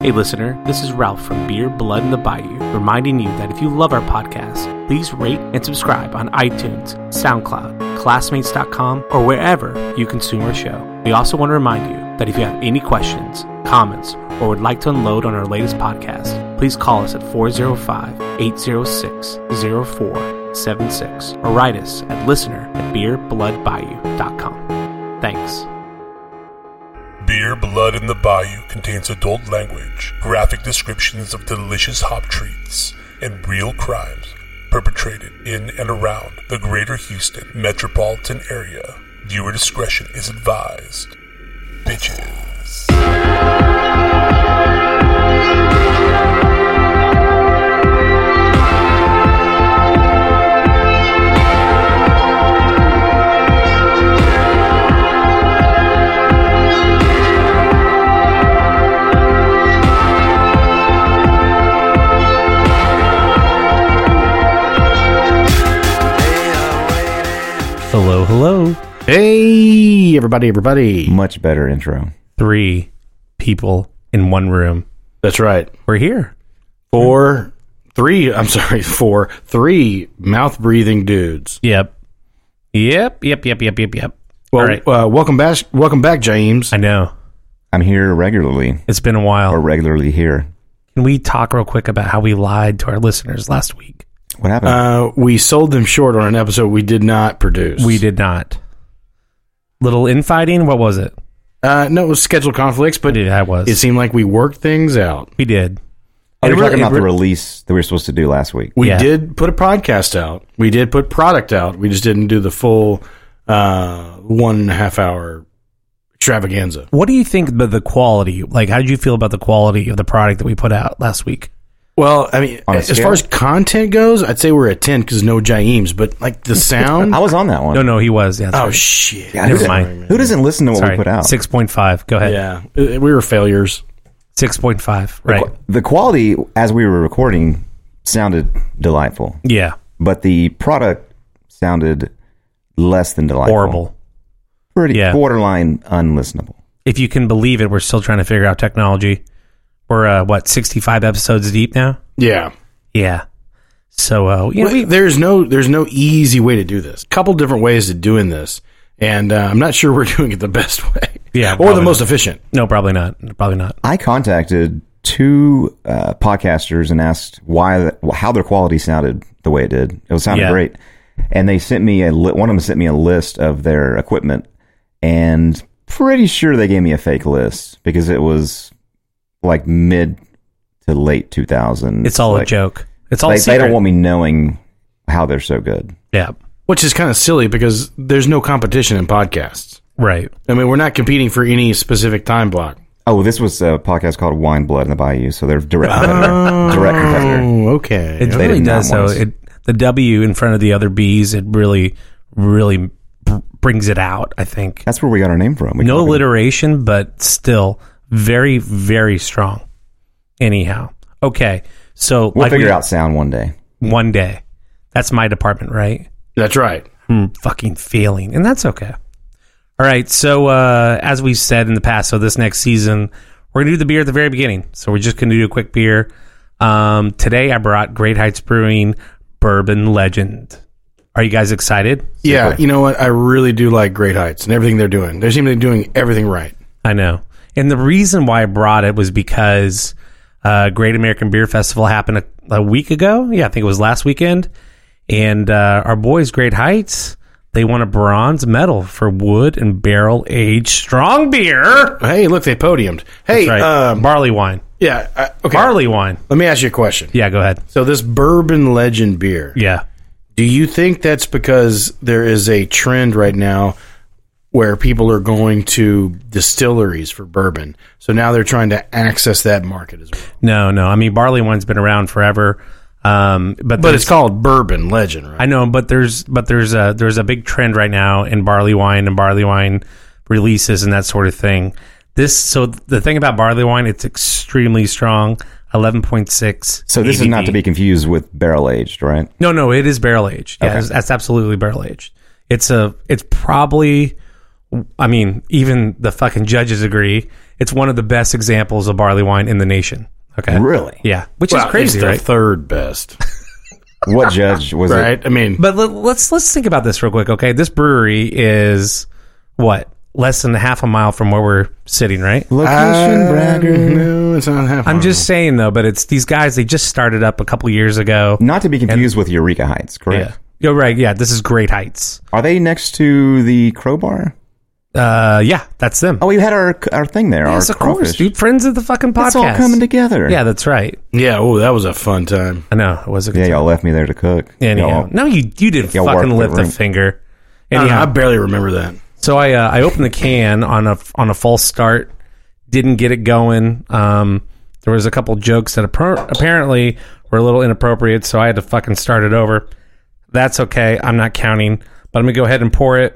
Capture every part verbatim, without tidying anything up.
Hey listener, this is Ralph from Beer, Blood, and the Bayou, reminding you that if you love our podcast, please rate and subscribe on iTunes, SoundCloud, Classmates dot com, or wherever you consume our show. We also want to remind you that if you have any questions, comments, or would like to unload on our latest podcast, please call us at four oh five, eight oh six, oh four seven six or write us at listener at beer blood bayou dot com. Thanks. Beer, Blood, and the Bayou contains adult language, graphic descriptions of delicious hop treats, and real crimes perpetrated in and around the greater Houston metropolitan area. Viewer discretion is advised. Bitches. Hello, hello. Hey, everybody, everybody. Much better intro. Three people in one room. That's right. We're here. Four, three, I'm sorry, four, three mouth-breathing dudes. Yep. Yep, yep, yep, yep, yep, yep. Well, All right. uh, welcome back, welcome back, James. I know. I'm here regularly, It's been a while. or regularly here. Can we talk real quick about how we lied to our listeners last week? What happened? Uh, we sold them short on an episode we did not produce. We did not. Little infighting? What was it? Uh, no, it was scheduled conflicts, but It, that was. it seemed like we worked things out. we did. Are you it really- talking about it the re- release that we were supposed to do last week? We Yeah. did put a podcast out. We did put product out. We just didn't do the full uh, one and a half hour extravaganza. What do you think about the quality? Like, how did you feel about the quality of the product that we put out last week? Well, I mean, On a as scale? far as content goes, I'd say we're at ten because no James, but like the sound. I was on that one. No, no, he was. Yeah, that's oh, right. shit. Yeah, Never who, doesn't- mind. who doesn't listen to what Sorry, we put out? six point five. Go ahead. Yeah, uh, we were failures. six point five. The Right. qu- The quality, as we were recording, sounded delightful, Yeah. but the product sounded less than delightful. Horrible. Pretty Yeah. borderline unlistenable. If you can believe it, we're still trying to figure out technology. We're, uh, what, sixty-five episodes deep now? Yeah. Yeah. So, uh, you know, Well, we, there's no there's no easy way to do this. Couple different ways of doing this, and uh, I'm not sure we're doing it the best way. Yeah, or probably the most not. efficient. no, probably not. Probably not. I contacted two uh, podcasters and asked why, how their quality sounded the way it did. It was sounded Yeah. great, and they sent me a li- one of them sent me a list of their equipment, and pretty sure they gave me a fake list because it was like mid to late two thousands. It's all like, a joke. It's all They, secret. they don't want me knowing how they're so good. Yeah. Which is kind of silly because there's no competition in podcasts. Right. I mean, we're not competing for any specific time block. Oh, this was a podcast called Wine, Blood, and the Bayou, so they're direct competitor. direct competitor. Oh, okay. It They really did not does, though. want us. It, the W in front of the other B's, it really, really br- brings it out, I think. That's where we got our name from. We No copied it. alliteration, but still very, very strong. Anyhow. Okay. So, We'll like figure we, out sound one day. one day. That's my department, right? That's right. Hmm, fucking failing. And that's okay. All right. So, uh, as we said in the past, so this next season, we're going to do the beer at the very beginning. So, we're just going to do a quick beer. Um, today, I brought Great Heights Brewing Bourbon Legend. Are you guys excited? Yeah, Super. you know what? I really do like Great Heights and everything they're doing. They seem to be doing everything right. I know. And the reason why I brought it was because uh, Great American Beer Festival happened a, a week ago. Yeah, I think it was last weekend. And uh, our boys, Great Heights, they won a bronze medal for wood and barrel aged strong beer. Hey, look, they podiumed. Hey, That's right. um, barley wine. yeah, uh, okay. Barley wine. Let me ask you a question. Yeah, go ahead. So this Bourbon Legend beer, Yeah. do you think that's because there is a trend right now where people are going to distilleries for bourbon? So now they're trying to access that market as well. No, no. I mean, barley wine's been around forever. Um, but But there's- it's called Bourbon Legend, right? I know, but there's but there's a there's a big trend right now in barley wine and barley wine releases and that sort of thing. This so the thing about barley wine, it's extremely strong, eleven point six. So this is not to be confused with barrel aged, right? No, no, it is barrel aged. Yeah, Okay. that's, that's absolutely barrel aged. It's a it's probably I mean, even the fucking judges agree. It's one of the best examples of barley wine in the nation. Okay. Really? Yeah. Which Well, is crazy, it's the right? third best, What judge was right? it? I mean, But let, let's let's think about this real quick, okay? This brewery is what? Less than a half a mile from where we're sitting, right? Location uh, bragger. no, it's not half. I'm mile. just saying though, but it's these guys, they just started up a couple years ago. Not to be confused with Eureka Heights, correct? Yeah. You're right. Yeah, this is Great Heights. Are they next to the Crowbar? Uh, yeah, that's them. Oh, we had our our thing there. yes, our of course, crawfish. dude. Friends of the fucking podcast. It's all coming together. Yeah, that's right. Yeah. Oh, that was a fun time. I know. It was a good Yeah, time. y'all left me there to cook. Anyhow, Y'all- no, you you didn't Y'all fucking worked the lift a room. finger. I, don't know, Anyhow, I barely remember that. so I uh, I opened the can on a on a false start, didn't get it going. Um, there was a couple jokes that appar- apparently were a little inappropriate, so I had to fucking start it over. That's okay. I'm not counting, but I'm gonna go ahead and pour it.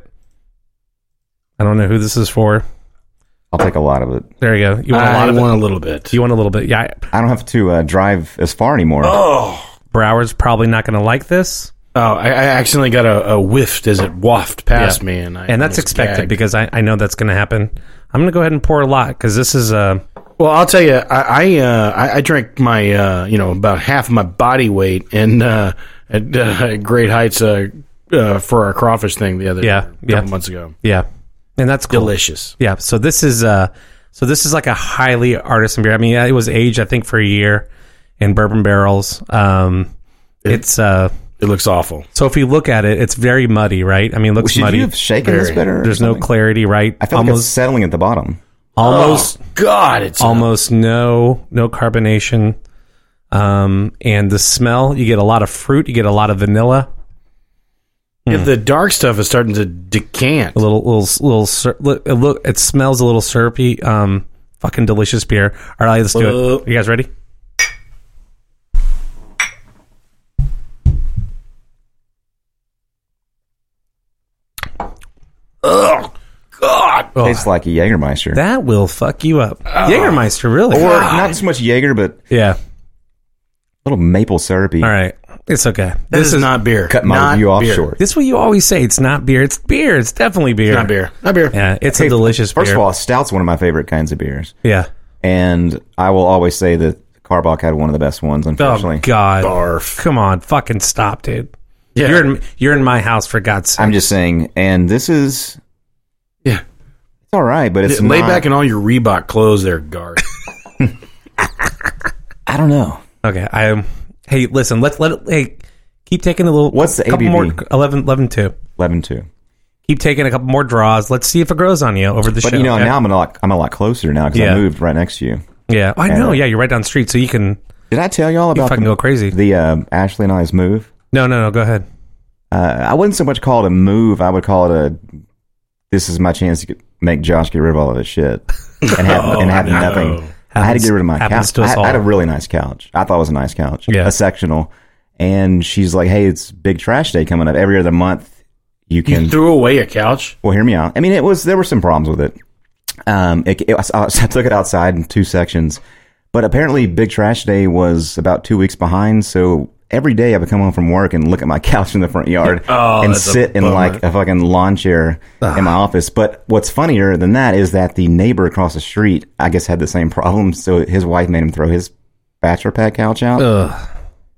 I don't know who this is for. I'll take a lot of it. There you go. You want a lot I of want it? a little bit. You want a little bit? Yeah. I don't have to uh, drive as far anymore. Brower's probably not going to like this. Oh, I, I accidentally got a, a whiff as it wafted past Yeah. me, and I And that's almost expected gagged. because I, I know that's going to happen. I'm going to go ahead and pour a lot because this is uh Well, I'll tell you, I I, uh, I I drank my uh, you know about half of my body weight in uh, at uh, Great Heights uh, uh, for our crawfish thing the other Yeah, a couple yeah. months ago. yeah, and that's cool. Delicious. Yeah, so this is uh so this is like a highly artisan beer. I mean, it was aged I think for a year in bourbon barrels. Um, it's uh It looks awful. so if you look at it, it's very muddy, right? I mean, it looks Should muddy. you have shaken this Very. better? or There's no something? clarity, right? I feel like it's almost settling at the bottom. almost Oh, God, it's almost no no carbonation. Um, and the smell, you get a lot of fruit, you get a lot of vanilla. yeah, the dark stuff is starting to decant. A little, little, little. Sir, look, it look, it smells a little syrupy. Um, fucking delicious beer. All right, let's do Uh, it. You guys ready? Oh God! Oh, Tastes like a Jägermeister. that will fuck you up. Jägermeister, really? or not so much Jaeger, but yeah. a little maple syrupy. All right, it's okay. This, is, not beer. Cut my not review off beer. short. This is what you always say. It's not beer. It's beer. It's definitely beer. Not beer. Not beer. Yeah, it's Hey, a delicious First beer. of all, stout's one of my favorite kinds of beers. yeah. And I will always say that Carbach had one of the best ones, Oh unfortunately. God! Barf. Come on, fucking stop, dude. Yeah. You're in you're in my house for God's sake. I'm just saying, and this is, Yeah. it's all right, but it's Lay not, back in all your Reebok clothes there, Garth. I don't know. Okay, I am. Hey, listen. Let's let it. Hey, keep taking a little. What's the couple A B V? more? eleven, eleven two. eleven two. Keep taking a couple more draws. Let's see if it grows on you over the But show. you know, okay? now I'm a lot, I'm a lot closer now because Yeah. I moved right next to you. yeah, I and, know. uh, Yeah, you're right down the street, so you can Did I tell y'all about fucking the, go crazy. the uh, Ashley and I's move? No, no, no. Go ahead. Uh, I wouldn't so much call it a move. I would call it a. This is my chance to get, make Josh get rid of all of his shit and have, Oh, and have no. nothing. I had to Happens- get rid of my happens couch. to us I, had- I had a all. really nice couch. I thought it was a nice couch. Yeah. A sectional. And she's like, "Hey, it's big trash day coming up. Every other month, you can." You threw away a couch? Well, hear me out. I mean, it was there were some problems with it. Um, it, it was, I took it outside in two sections, but apparently, Big Trash Day was about two weeks behind. So every day, I would come home from work and look at my couch in the front yard Oh, and that's a sit in bummer. like a fucking lawn chair in my office. But what's funnier than that is that the neighbor across the street, I guess, had the same problem. So his wife made him throw his bachelor pad couch out. Ugh.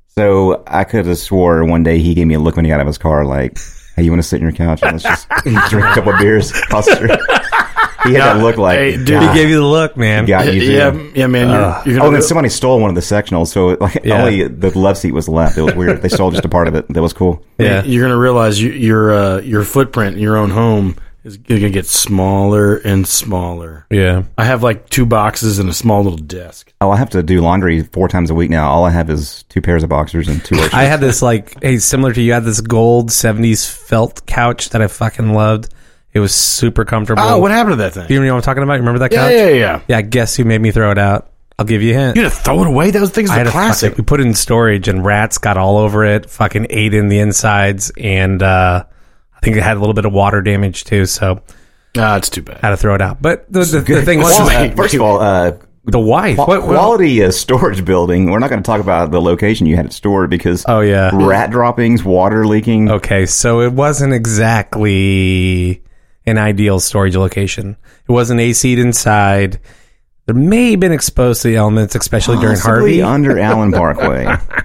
So I could have swore one day he gave me a look when he got out of his car, like, "Hey, you want to sit in your couch and let's just drink a couple of beers across the street?" He had that look like, Hey, dude, God, He gave you the look, man. got you. Yeah, too. yeah, man. You're, you're Oh, gonna and then somebody stole one of the sectionals, so like Yeah. only the love seat was left. It was weird. They stole just a part of it. That was cool. Yeah. You're going to realize you, your uh, your footprint in your own home is going to get smaller and smaller. Yeah. I have like two boxes and a small little desk. Oh, I have to do laundry four times a week now. All I have is two pairs of boxers and two work I shirts. had this like, hey, similar to you, I had this gold seventies felt couch that I fucking loved. It was super comfortable. Oh, what happened to that thing? Do you know what I'm talking about? You remember that Yeah, couch? yeah, yeah. Yeah, guess who made me throw it out? I'll give you a hint. You had to throw it away? Those things I are had a classic. fucking, we put it in storage and rats got all over it, fucking ate in the insides, and uh, I think it had a little bit of water damage too, so Ah, it's too bad. I had to throw it out. But the, the, the thing was, Well, Uh, first of all, uh, the wife. Qu- What, what- quality uh, storage building. We're not going to talk about the location you had it stored because Oh, yeah. rat droppings, water leaking. Okay, so it wasn't exactly an ideal storage location. It wasn't A C'd inside. There may have been exposed to the elements, especially during Possibly Harvey. under Allen Parkway.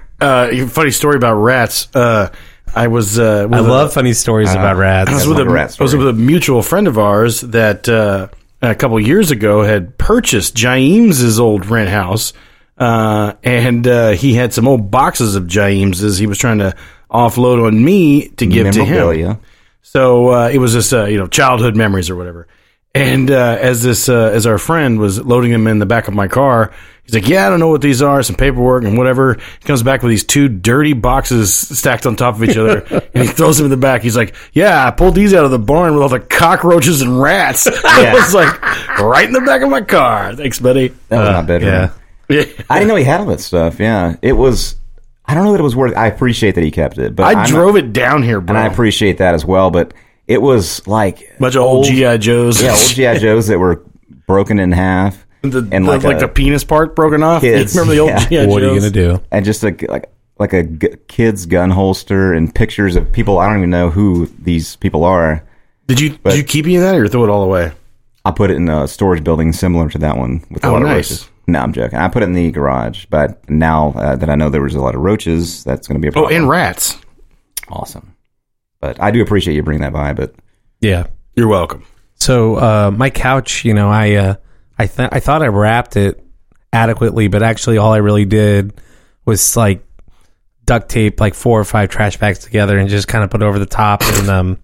Uh, funny story about rats. Uh, I was. Uh, I with love a, funny stories uh, about rats. I was, That's with like a, a rat I was story. with a mutual friend of ours that uh, a couple years ago had purchased Jaim's old rent house, uh, and uh, he had some old boxes of Jaim's he was trying to offload on me to give to him. Memorabilia. So uh, it was just uh, you know childhood memories or whatever. And uh, as this uh, as our friend was loading them in the back of my car, he's like, "Yeah, I don't know what these are, some paperwork and whatever." He comes back with these two dirty boxes stacked on top of each other, and he throws them in the back. He's like, "Yeah, I pulled these out of the barn with all the cockroaches and rats." I was like, right in the back of my car. Thanks, buddy. That was not better. yeah. Yeah. I didn't know he had all that stuff. Yeah, it was. I don't know that it was worth. I appreciate that he kept it, but I I'm drove not, it down here, bro. and I appreciate that as well. But it was like bunch of old G I Joes. yeah, old G I Joes that were broken in half, the, and the- like like a- the penis part broken off. Kids, Remember the old yeah. G I Joes? What are you going to do? and just like like like a g- kid's gun holster and pictures of people. I don't even know who these people are. Did you But- did you keep any of that or throw it all away? I put it in a storage building similar to that one with a Oh, lot of nice. roaches. No, I'm joking. I put it in the garage, but now uh, that I know there was a lot of roaches, that's going to be a Oh, problem. and rats. Awesome. But I do appreciate you bringing that by. But Yeah. You're welcome. So uh, my couch, you know, I uh, I th- I thought I wrapped it adequately, but actually all I really did was like duct tape like four or five trash bags together and just kind of put over the top. And um,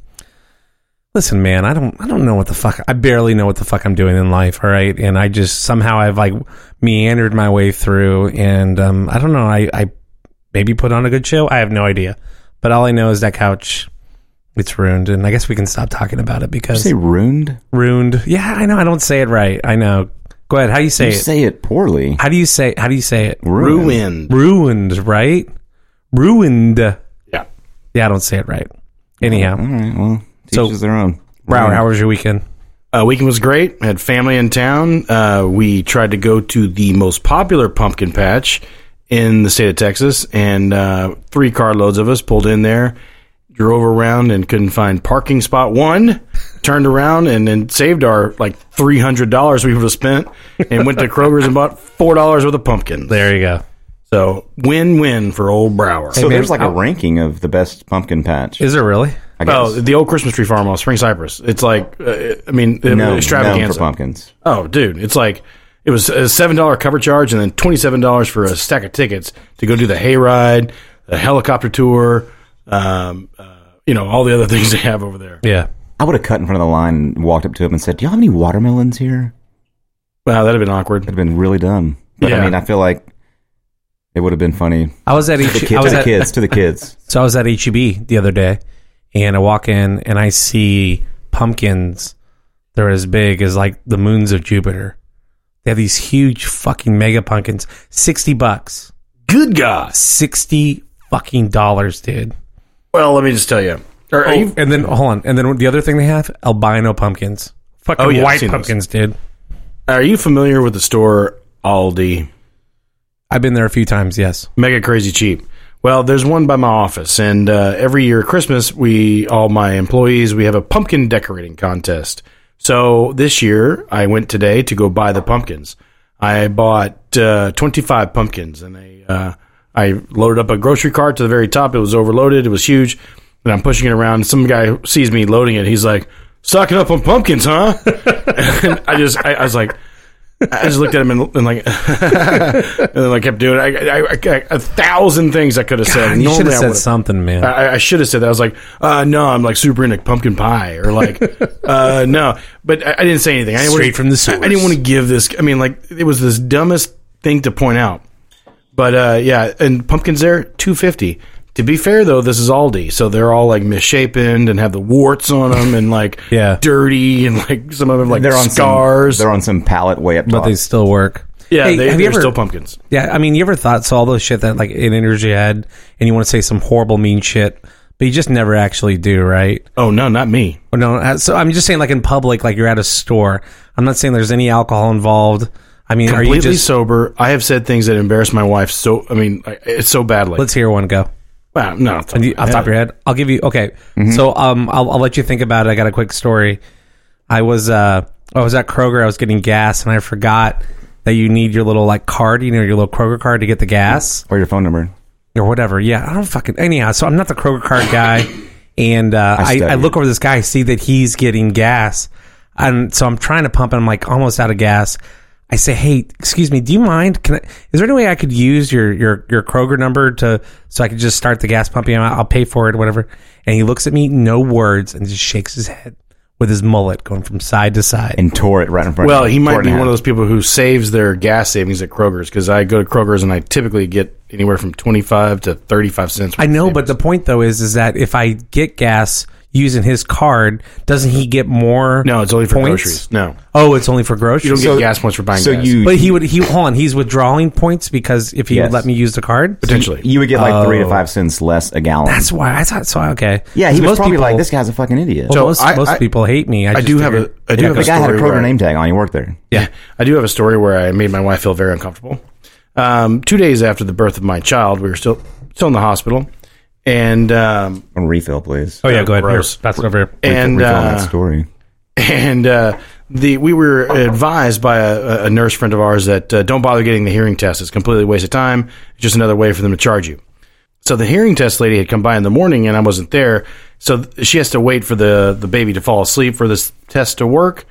listen, man, I don't I don't know what the fuck I barely know what the fuck I'm doing in life. All right, and I just somehow I've like meandered my way through, and um, I don't know. I I maybe put on a good show. I have no idea, but all I know is that couch. It's ruined, and I guess we can stop talking about it did you because say ruined? ruined. Yeah, I know. I don't say it right. I know. Go ahead. How do you say You it? say it poorly. How do you say? How do you say it? Ruined. Ruined, right? Ruined. Yeah. Yeah, I don't say it right. Anyhow, All right. Well, So, teachers their own. Brower, how was your weekend? Uh, weekend was great. Had family in town. Uh, we tried to go to the most popular pumpkin patch in the state of Texas, and uh, three carloads of us pulled in there, drove around and couldn't find parking spot one, turned around and then saved our like three hundred dollars we would have spent, and went to Kroger's and bought four dollars worth of pumpkins. There you go. So win-win for old Brower. So man, there's like a I'll- ranking of the best pumpkin patch. Is it really? I guess. Oh, the old Christmas tree farm on Spring Cypress. It's like, uh, I mean, no, known extravaganza. for pumpkins. Oh, dude, it's like it was a seven dollar cover charge and then twenty seven dollars for a stack of tickets to go do the hayride, the helicopter tour, um, uh, you know, all the other things they have over there. Yeah. I would have cut in front of the line and walked up to him and said, "Do y'all have any watermelons here?" Wow, that'd have been awkward. That'd have been really dumb. But Yeah. I mean, I feel like it would have been funny. I was at The H- kid, I to was the at, kids, to the kids. So I was at H E B the other day, and I walk in and I see pumpkins. They're as big as like the moons of Jupiter. They have these huge fucking mega pumpkins. Sixty bucks. Good God. Sixty fucking dollars, dude. Well, let me just tell you. Are, are Oh, you and then hold on. And then the other thing they have, albino pumpkins. Fucking Oh, yeah, I've white seen those. pumpkins, dude. are you familiar with the store Aldi? I've been there a few times, yes. Mega crazy cheap. Well, there's one by my office, and uh, every year at Christmas, we all my employees we have a pumpkin decorating contest. So this year, I went today to go buy the pumpkins. I bought uh, twenty-five pumpkins, and I uh, I loaded up a grocery cart to the very top. It was overloaded. It was huge, and I'm pushing it around. Some guy sees me loading it. He's like, "Stocking up on pumpkins, huh?" And I just I, I was like. I just looked at him and, and like, and then I kept doing it. I, I, I, a thousand things I could have said. God, you should Normally have I said would've- something, man. I, I should have said that. I was like, uh, no, I'm like super into pumpkin pie, or like, uh, no. But I, I didn't say anything. I didn't Straight wanna- from the I, source. I didn't want to give this. I mean, like, it was this dumbest thing to point out. But uh, yeah, and pumpkins there, two fifty. To be fair, though, this is Aldi, so they're all like misshapen and have the warts on them and like Yeah. dirty and like some of them like They're on scars. Some, they're on some pallet way up but top. they still work. yeah, Hey, they, have you they're ever, still pumpkins. Yeah, I mean, you ever thought, so all those shit that like it enters your head and you want to say some horrible, mean shit, but you just never actually do, right? Oh no, not me. Or no, uh, so I'm just saying, like in public, like you're at a store. I'm not saying there's any alcohol involved. I mean, are Completely you just? sober. I have said things that embarrass my wife. So I mean, I- it's so badly. Let's hear one go. Wow, no, off the top And of you, my off the top of head. your head, I'll give you. Okay, so um, I'll, I'll let you think about it. I got a quick story. I was uh, I was at Kroger. I was getting gas, and I forgot that you need your little like card, you know, your little Kroger card to get the gas or your phone number or whatever. Yeah, I don't fucking anyhow. So I'm not the Kroger card guy, and uh, I, I, I look over this guy, I see that he's getting gas, and so I'm trying to pump, and I'm like almost out of gas. I say, hey, excuse me, do you mind? Can I, is there any way I could use your, your, your Kroger number to so I could just start the gas pumping? I'll pay for it or whatever. And he looks at me, no words, and just shakes his head with his mullet going from side to side. And tore it right in front well, of him. Well, he might be one of those people who saves their gas savings at Kroger's, because I go to Kroger's and I typically get anywhere from twenty-five to thirty-five cents. I know, but the point, though, is is that if I get gas using his card, doesn't he get more? No, it's only for points? groceries. No. Oh, it's only for groceries? You don't so, get gas points for buying so gas. You, but he would, he hold on, he's withdrawing points because if he yes. would let me use the card? Potentially. So you would get like oh. three to five cents less a gallon. That's why I thought so. Okay. Yeah, he so was most probably people, like, this guy's a fucking idiot. Well, So most, I- most I- people hate me. I, I just do have figured- a, I do have the a guy had a story Kroger where- name tag on. You worked there. Yeah, I do have a story where I made my wife feel very uncomfortable. Um, two days after the birth of my child, we were still still in the hospital, and um, On refill, please. Oh, yeah, go ahead. Gross. Here, pass it over here. and Refill on uh, that story. and uh, the we were advised by a, a nurse friend of ours that uh, don't bother getting the hearing test. It's completely a waste of time. It's just another way for them to charge you. So the hearing test lady had come by in the morning, and I wasn't there. So th- she has to wait for the, the baby to fall asleep for this test to work.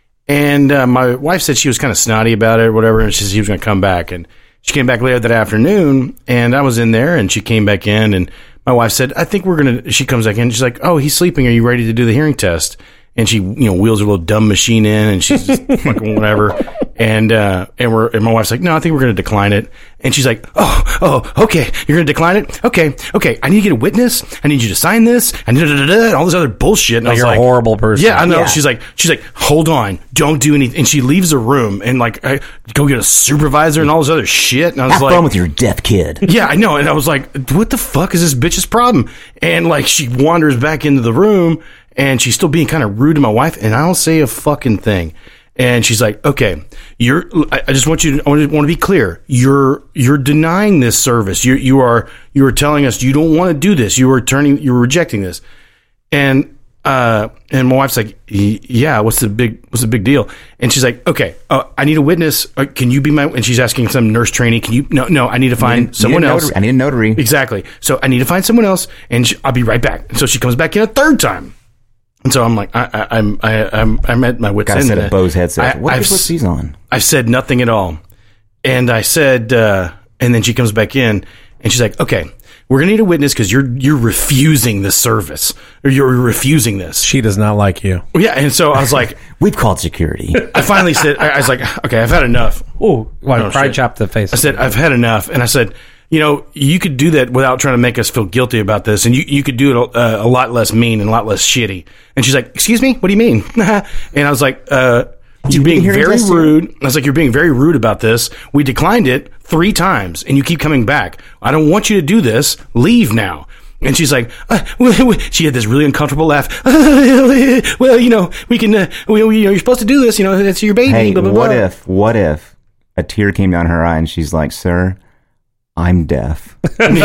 And uh, my wife said she was kind of snotty about it or whatever, and she said she was going to come back. And she came back later that afternoon, and I was in there, and she came back in, and my wife said, I think we're going to, she comes back in, she's like, oh, he's sleeping. Are you ready to do the hearing test? And she, you know, wheels her little dumb machine in, and she's just fucking whatever. And, uh, and we're, and my wife's like, no, I think we're going to decline it. And she's like, oh, oh, okay. You're going to decline it? Okay. Okay. I need to get a witness. I need you to sign this and, da, da, da, da, and all this other bullshit. And I Like was you're like, a horrible person. yeah, I know. Yeah. She's like, she's like, hold on. Don't do anything. And she leaves the room and like, I, go get a supervisor and all this other shit. And I was Have like, fun with your deaf kid. yeah, I know. And I was like, what the fuck is this bitch's problem? And like, she wanders back into the room, and she's still being kind of rude to my wife, and I don't say a fucking thing. And she's like, okay, you're, I I just want you to, I want to, want to be clear. You're, you're denying this service. You, you are, you are telling us you don't want to do this. You are turning, you're rejecting this. And, uh, and my wife's like, yeah, what's the big, what's the big deal? And she's like, okay, uh, I need a witness. Uh, can you be my, and she's asking some nurse trainee, can you, no, no, I need to find need- someone need a else. notary. I need a notary. Exactly. So I need to find someone else, and she, I'll be right back. And so she comes back in a third time. And so I'm like, I, I, I'm, I, I'm, I'm at my wits' Got to end. set a Bose headset. I- What I've if he puts s- these on? I've said nothing at all. And I said, uh, and then she comes back in, and she's like, okay, we're going to need a witness because you're, you're refusing this service, or you're refusing this. She does not like you. Yeah. And so I was like, We've called security. I finally said, I, I was like, okay, I've had enough. Oh, well, No, pride shit. chop the face. I said, I've had enough. And I said, you know, you could do that without trying to make us feel guilty about this. And you, you could do it a, a lot less mean and a lot less shitty. And she's like, excuse me? What do you mean? And I was like, uh, you're being hearing very test here? rude. I was like, you're being very rude about this. We declined it three times and you keep coming back. I don't want you to do this. Leave now. And she's like, uh, well, she had this really uncomfortable laugh. Well, you know, we can, uh, we, we, you know, you're supposed to do this. You know, it's your baby. Hey, blah, blah, what blah. if, what if a tear came down her eye and she's like, sir, I'm deaf. Well, And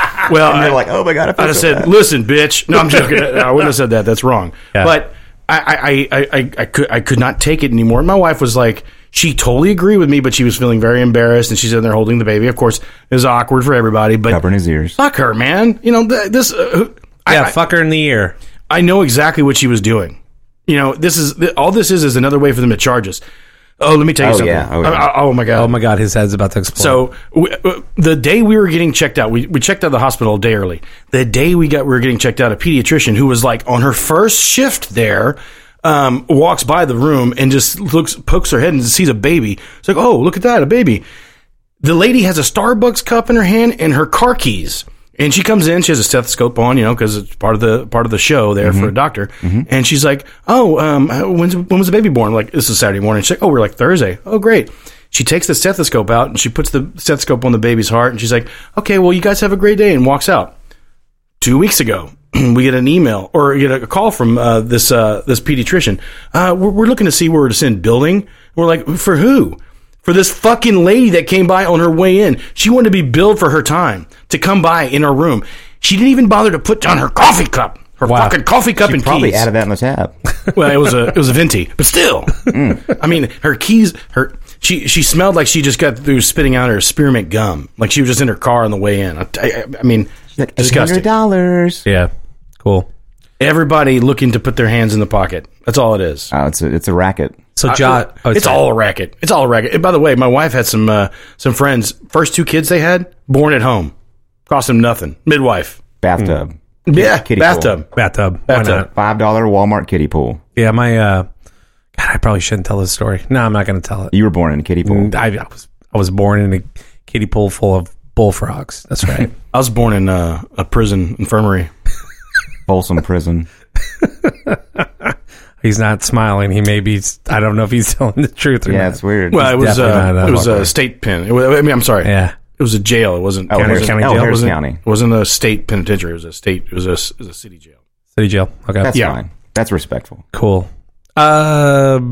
I- you're like, oh my God, I feel I'd have so said, bad. "Listen, bitch." No, I'm joking. I wouldn't have said that. That's wrong. Yeah. But I, I, I, I, I could, I could not take it anymore. My wife was like, she totally agreed with me, but she was feeling very embarrassed, and she's in there holding the baby. Of course, it was awkward for everybody. But Covering his ears. fuck her, man. You know th- this. Uh, yeah, I, fuck her in the ear. I know exactly what she was doing. You know, this is th- all this is is another way for them to charge us. Oh, let me tell you Oh, something. yeah. Oh, yeah. Uh, oh my god. Oh my God, his head's about to explode. So we, uh, the day we were getting checked out, we, we checked out of the hospital a day early. The day we got we were getting checked out, a pediatrician who was like on her first shift there um, walks by the room and just looks, pokes her head and sees a baby. It's like, oh, look at that, a baby. The lady has a Starbucks cup in her hand and her car keys. And she comes in, she has a stethoscope on, you know, because it's part of the part of the show there for a doctor. And she's like, "Oh, um, when's, when was the baby born?" I'm like, this is Saturday morning. She's like, "Oh, we're like Thursday." Oh, great. She takes the stethoscope out and she puts the stethoscope on the baby's heart, and she's like, "Okay, well, you guys have a great day," and walks out. Two weeks ago, we get an email or get a call from uh, this uh, this pediatrician. Uh, we're, we're looking to see where to send billing. We're like, for who? For this fucking lady that came by on her way in. She wanted to be billed for her time to come by in our room. She didn't even bother to put down her coffee cup. her Wow. fucking coffee cup She and probably keys. added that in the tab. Well, it was a it was a venti, but still. I mean, her keys. Her she she smelled like she just got through spitting out her spearmint gum. Like she was just in her car on the way in. I, I, I mean, Like eight disgusting. hundred dollars. Yeah. Cool. Everybody looking to put their hands in the pocket. That's all it is. Oh, it's a it's a racket. So, Josh, oh, it's sorry. all a racket. It's all a racket. And by the way, my wife had some uh, some friends. First two kids they had born at home, cost them nothing. Midwife, Bathtub. yeah, kiddie bathtub, bathtub. Why bathtub. not? Five dollar Walmart kiddie pool. Yeah, my. Uh, God, I probably shouldn't tell this story. No, I'm not going to tell it. You were born in a kiddie pool. I, I was I was born in a kiddie pool full of bullfrogs. That's right. I was born in uh, a prison infirmary. Folsom Prison. He's not smiling. He may be. I don't know if he's telling the truth or Yeah, not. it's weird. Well, it was definitely uh, not, uh, it was a Walker. state pen. It was, I mean, I'm sorry. Yeah. It was a jail. It wasn't. Oh, it Harris wasn't, County oh, jail? it Harris wasn't, County. it wasn't a state penitentiary. It was a state. It was a, it was a city jail. City jail. Okay. That's yeah. fine. That's respectful. Cool. Uh,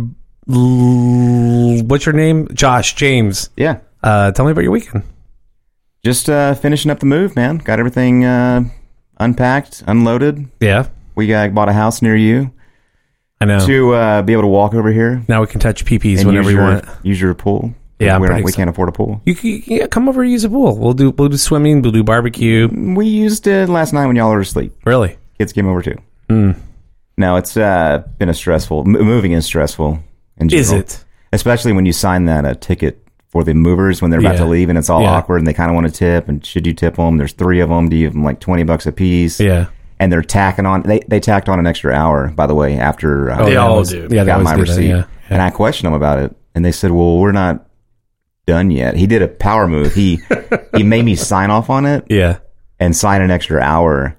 l- what's your name? Josh James. Yeah. Uh, tell me about your weekend. Just uh, finishing up the move, man. Got everything uh, unpacked, unloaded. Yeah, We uh, bought a house near you I know. to uh, be able to walk over here Now we can touch peepees and whenever use you your, want. use your pool. Yeah, I'm We're pretty not, we excited. can't afford a pool. You can yeah, come over and use a pool. We'll do we'll do swimming. We'll do barbecue. We used it last night when y'all were asleep. Really? Kids came over too. Hmm. No, it's uh, been a stressful. M- moving is stressful. In Is general. it? Especially when you sign that uh, ticket for the movers when they're about Yeah. to leave and it's all Yeah. awkward and they kind of want to tip. And should you tip them? There's three of them. Do you give them like twenty bucks a piece? Yeah. And they're tacking on. They they tacked on an extra hour, by the way, after uh, They yeah, all always- do. Yeah, they got always my do that, receipt. yeah. And I questioned them about it, and they said, "Well, we're not done yet." He did a power move. He he made me sign off on it Yeah. and sign an extra hour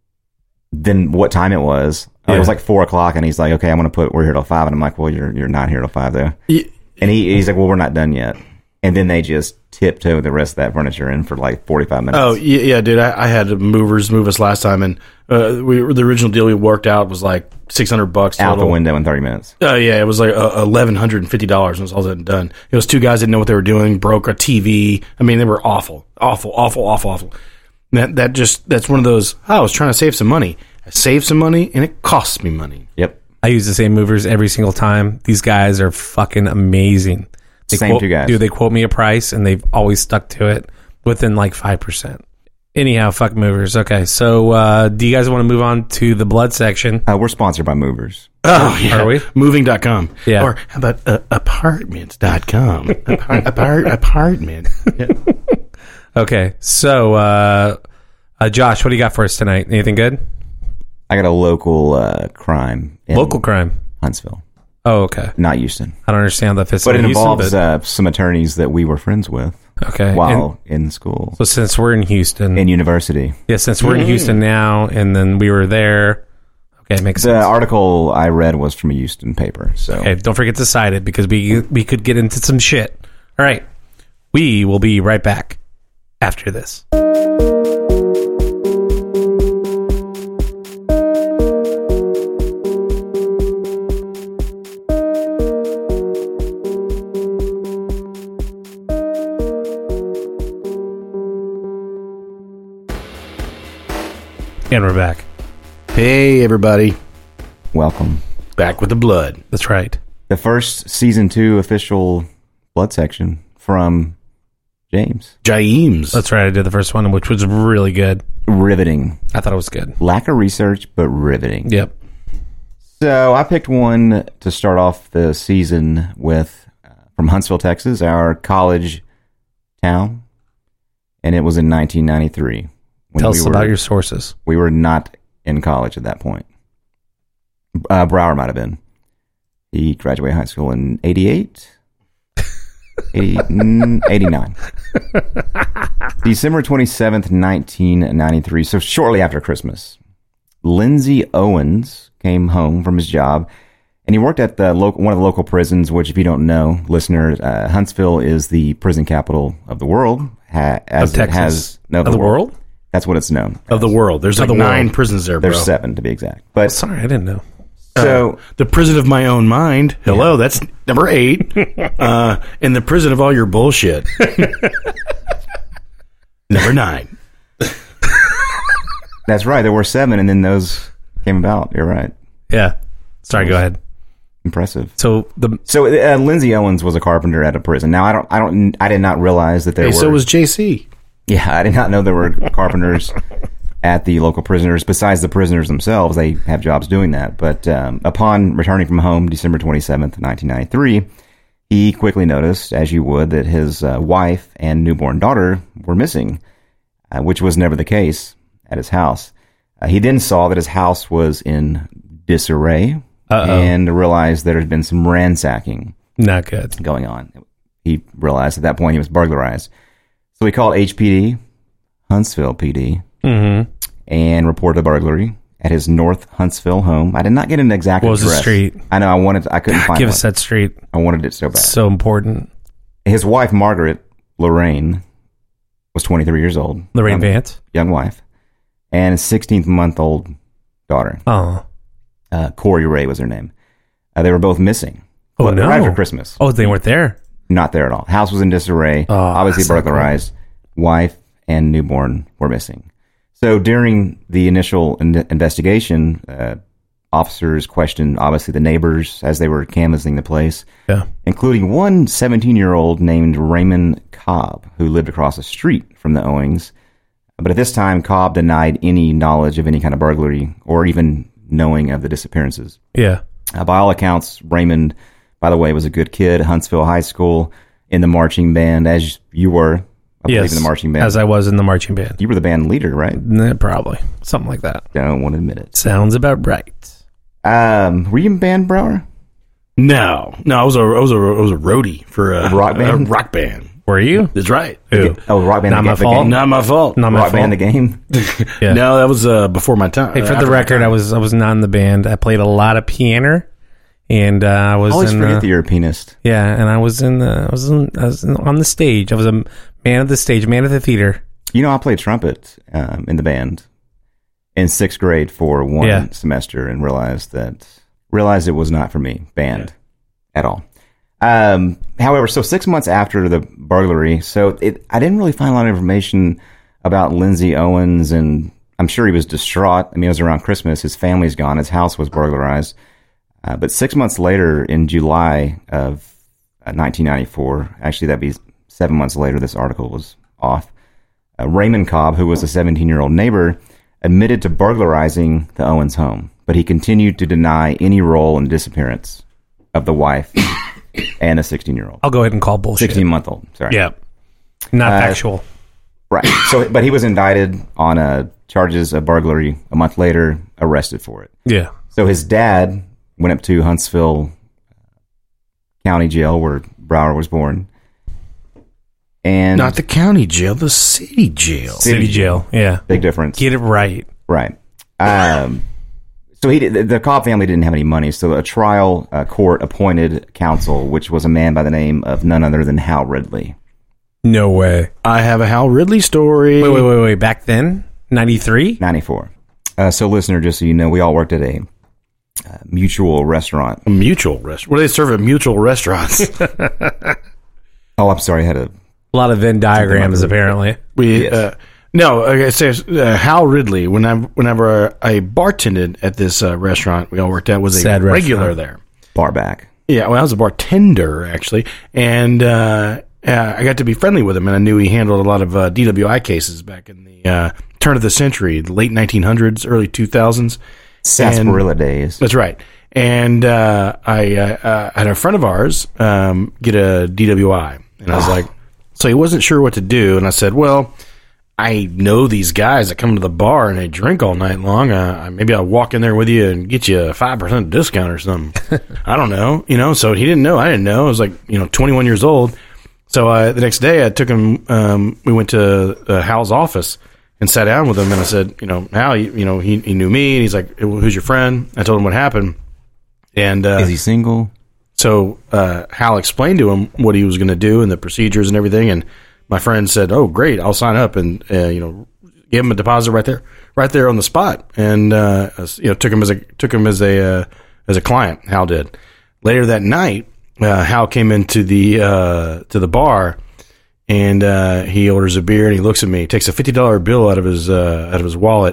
than what time it was. Uh, Yeah. It was like four o'clock, and he's like, "Okay, I'm going to put we're here till five." And I'm like, "Well, you're you're not here till five, though." Y- And he he's like, "Well, we're not done yet." And then they just tiptoe the rest of that furniture in for like forty-five minutes. Oh yeah, yeah, dude. I, I had movers move us last time, and uh, we the original deal we worked out was like six hundred bucks out the total. window in thirty minutes. Oh yeah, it was like uh, eleven hundred and fifty dollars when it was all said and done. It was two guys that didn't know what they were doing, broke a T V. I mean, they were awful, awful, awful, awful, awful. And that that just that's one of those. Oh, I was trying to save some money. I saved some money, and it costs me money. Yep, I use the same movers every single time. These guys are fucking amazing. They Same quote, two guys. Dude, they quote me a price and they've always stuck to it within like five percent. Anyhow, fuck movers. Okay, so uh, do you guys want to move on to the blood section? uh, we're sponsored by Movers. Oh yeah, Are we? moving dot com. Yeah. Or how about uh, apartments dot com? Apart, apart, apartment. Yeah. Okay, so uh, uh, Josh, what do you got for us tonight? Anything good? I got a local uh, crime in Local crime. Huntsville, Oh, okay. not Houston. I don't understand that fits But in it Houston, involves but- uh, some attorneys that we were friends with okay. while in school, So since we're in Houston, in university. yeah, since we're in Houston now, and then we were there. Okay, it makes The sense. article I read was from a Houston paper. So Okay, don't forget to cite it because we we could get into some shit. All right, we will be right back after this. And we're back. Hey everybody, welcome. back with the blood. That's right. The first season two official blood section from James. James. That's right. I did the first one, which was really good. Riveting. I thought it was good. Lack of research, but riveting. Yep. So I picked one to start off the season with uh, from Huntsville, Texas, our college town, and it was in nineteen ninety-three. When Tell we us were, about your sources. We were not in college at that point. Uh, Brower might have been. He graduated high school in eighty-eight, eighty, mm, eighty-nine. December twenty-seventh, nineteen ninety-three. So shortly after Christmas, Lindsay Owens came home from his job, and he worked at the local, one of the local prisons, which, if you don't know, listeners, uh, Huntsville is the prison capital of the world. Ha, as Of Texas. It has, no, Of the world? That's what it's known. of the world. There's like the nine world. prisons there, bro. There's seven, to be exact. But Sorry, I didn't know. so... The prison of my own mind. Hello, that's number eight. uh, and the prison of all your bullshit. number nine. That's right. There were seven, and then those came about. You're right. Yeah. Sorry, go ahead. Impressive. So the So uh, Lindsay Owens was a carpenter at a prison. Now I don't, I don't, I did not realize that there Hey, were. so was J C. Yeah, I did not know there were carpenters at the local prisoners. Besides the prisoners themselves, they have jobs doing that. But um, upon returning from home, December twenty-seventh, nineteen ninety-three, he quickly noticed, as you would, that his uh, wife and newborn daughter were missing, uh, which was never the case at his house. Uh, he then saw that his house was in disarray. Uh-oh. And realized there had been some ransacking not good. going on. He realized at that point he was burglarized. So he called H P D, Huntsville P D, Mm-hmm. and reported a burglary at his North Huntsville home. I did not get an exact What was the address. street? I know, I wanted to, I couldn't find Give one. us that street. I wanted it so bad. So important. His wife, Margaret Lorraine, was twenty-three years old. Lorraine young, Vance. Young wife. And his sixteenth-month-old daughter. Oh. Uh, Corey Ray was her name. Uh, they were both missing. Oh, Well, no. Right after Christmas. Oh, they weren't there. Not there at all. House was in disarray. Oh, Obviously that's not burglarized. Wife and newborn were missing. So during the initial in- investigation, uh, officers questioned, obviously, the neighbors as they were canvassing the place, Yeah. including one seventeen-year-old named Raymond Cobb, who lived across the street from the Owings. But at this time, Cobb denied any knowledge of any kind of burglary or even knowing of the disappearances. Yeah. Uh, by all accounts, Raymond, by the way, was a good kid, Huntsville High School, in the marching band, as you were, I believe, Yes. in the marching band. As I was in the marching band. You were the band leader, right? Nah, probably. Something like that. Don't want to admit it. Sounds about right. Um, were you in band, Brower? No, no, I was a, I was a, I was a roadie for a, A rock band? A rock band. Were you? That's right. Who? Oh, Rock Band. Not the, my the fault. Game. Not my fault. Not my Rock fault. Band, the game. Yeah. No, that was uh, before my time. Hey, for After the my record, time. I was I was not in the band. I played a lot of piano, and uh, I was Always in forget uh, that you're a pianist. yeah, and I was in the I was in, I was in, on the stage. I was a man of the stage, man of the theater. You know, I played trumpet um, in the band in sixth grade for one Yeah. semester, and realized that realized it was not for me, band, at all. Um, however, so six months after the burglary, so it, I didn't really find a lot of information about Lindsay Owens, and I'm sure he was distraught. I mean, it was around Christmas. His family's gone. His house was burglarized. Uh, but six months later, in July of uh, nineteen ninety-four, actually that'd be seven months later, this article was off, uh, Raymond Cobb, who was a seventeen-year-old neighbor, admitted to burglarizing the Owens home, but he continued to deny any role in the disappearance of the wife and a sixteen-year-old. I'll go ahead and call bullshit. sixteen-month-old, sorry. Yeah, not Uh, factual. Right. So, but he was indicted on uh, charges of burglary a month later, arrested for it. Yeah. So his dad went up to Huntsville County Jail, where Brower was born. And Not the county jail, the city jail. City jail. Yeah. big difference. Get it right. Right. Um, so he did, the Cobb family didn't have any money, so a trial uh, court appointed counsel, which was a man by the name of none other than Hal Ridley. No way. I have a Hal Ridley story. Wait, wait, wait, wait. Back then, ninety-three. ninety-four. Uh, so, listener, just so you know, we all worked at a uh, mutual restaurant. A mutual restaurant. Where they serve at mutual restaurants. Oh, I'm sorry, I had a A lot of Venn diagrams, apparently. We Yes. uh, no, okay, so uh, Hal Ridley. Whenever, whenever I bartended at this uh, restaurant we all worked at, was a Sad regular restaurant. there. bar back. Yeah, well, I was a bartender actually, and uh, uh, I got to be friendly with him, and I knew he handled a lot of uh, D W I cases back in the uh, turn of the century, the late nineteen hundreds, early two thousands. Sarsaparilla days. That's right. And uh, I uh, uh, had a friend of ours um, get a D W I, and I was like, so he wasn't sure what to do, and I said, well, I know these guys that come to the bar and they drink all night long. Uh, maybe I'll walk in there with you and get you a five percent discount or something. I don't know, you know. So he didn't know. I didn't know. I was like, you know, twenty-one years old. So uh, the next day, I took him. Um, we went to uh, Hal's office and sat down with him, and I said, you know, Hal, you, you know, he he knew me, and he's like, who's your friend? I told him what happened, and uh, Is he single? so uh, Hal explained to him what he was going to do and the procedures and everything, and my friend said, "Oh, great! I'll sign up," and uh, you know, gave him a deposit right there, right there on the spot, and uh, you know, took him as a took him as a uh, as a client. Hal did. Later that night, uh, Hal came into the uh, to the bar, and uh, he orders a beer, and he looks at me, takes a fifty dollar bill out of his uh, out of his wallet,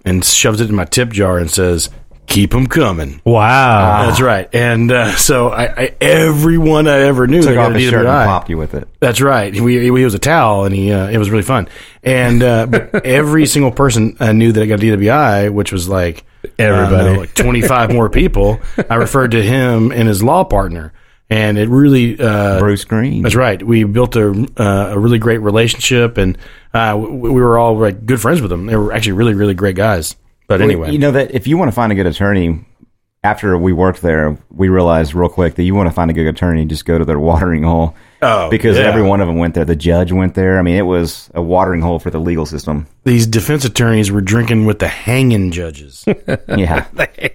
and shoves it in my tip jar and says, "Keep them coming." Wow. That's right. And uh, so I, I, everyone I ever knew Took that got off a his shirt and D W I. popped you with it. That's right. We, he was a towel, and he uh, it was really fun. And uh, but every single person I knew that got a D W I, which was like Everybody. I don't know, like twenty-five more people, I referred to him and his law partner, and it really uh, Bruce Green. That's right. We built a uh, a really great relationship, and uh, we, we were all like good friends with them. They were actually really really great guys. But Well, anyway, you know that if you want to find a good attorney, after we worked there, we realized real quick that you want to find a good attorney, just go to their watering hole. Oh, because yeah. every one of them went there. The judge went there. I mean, it was a watering hole for the legal system. these defense attorneys were drinking with the hanging judges. Yeah,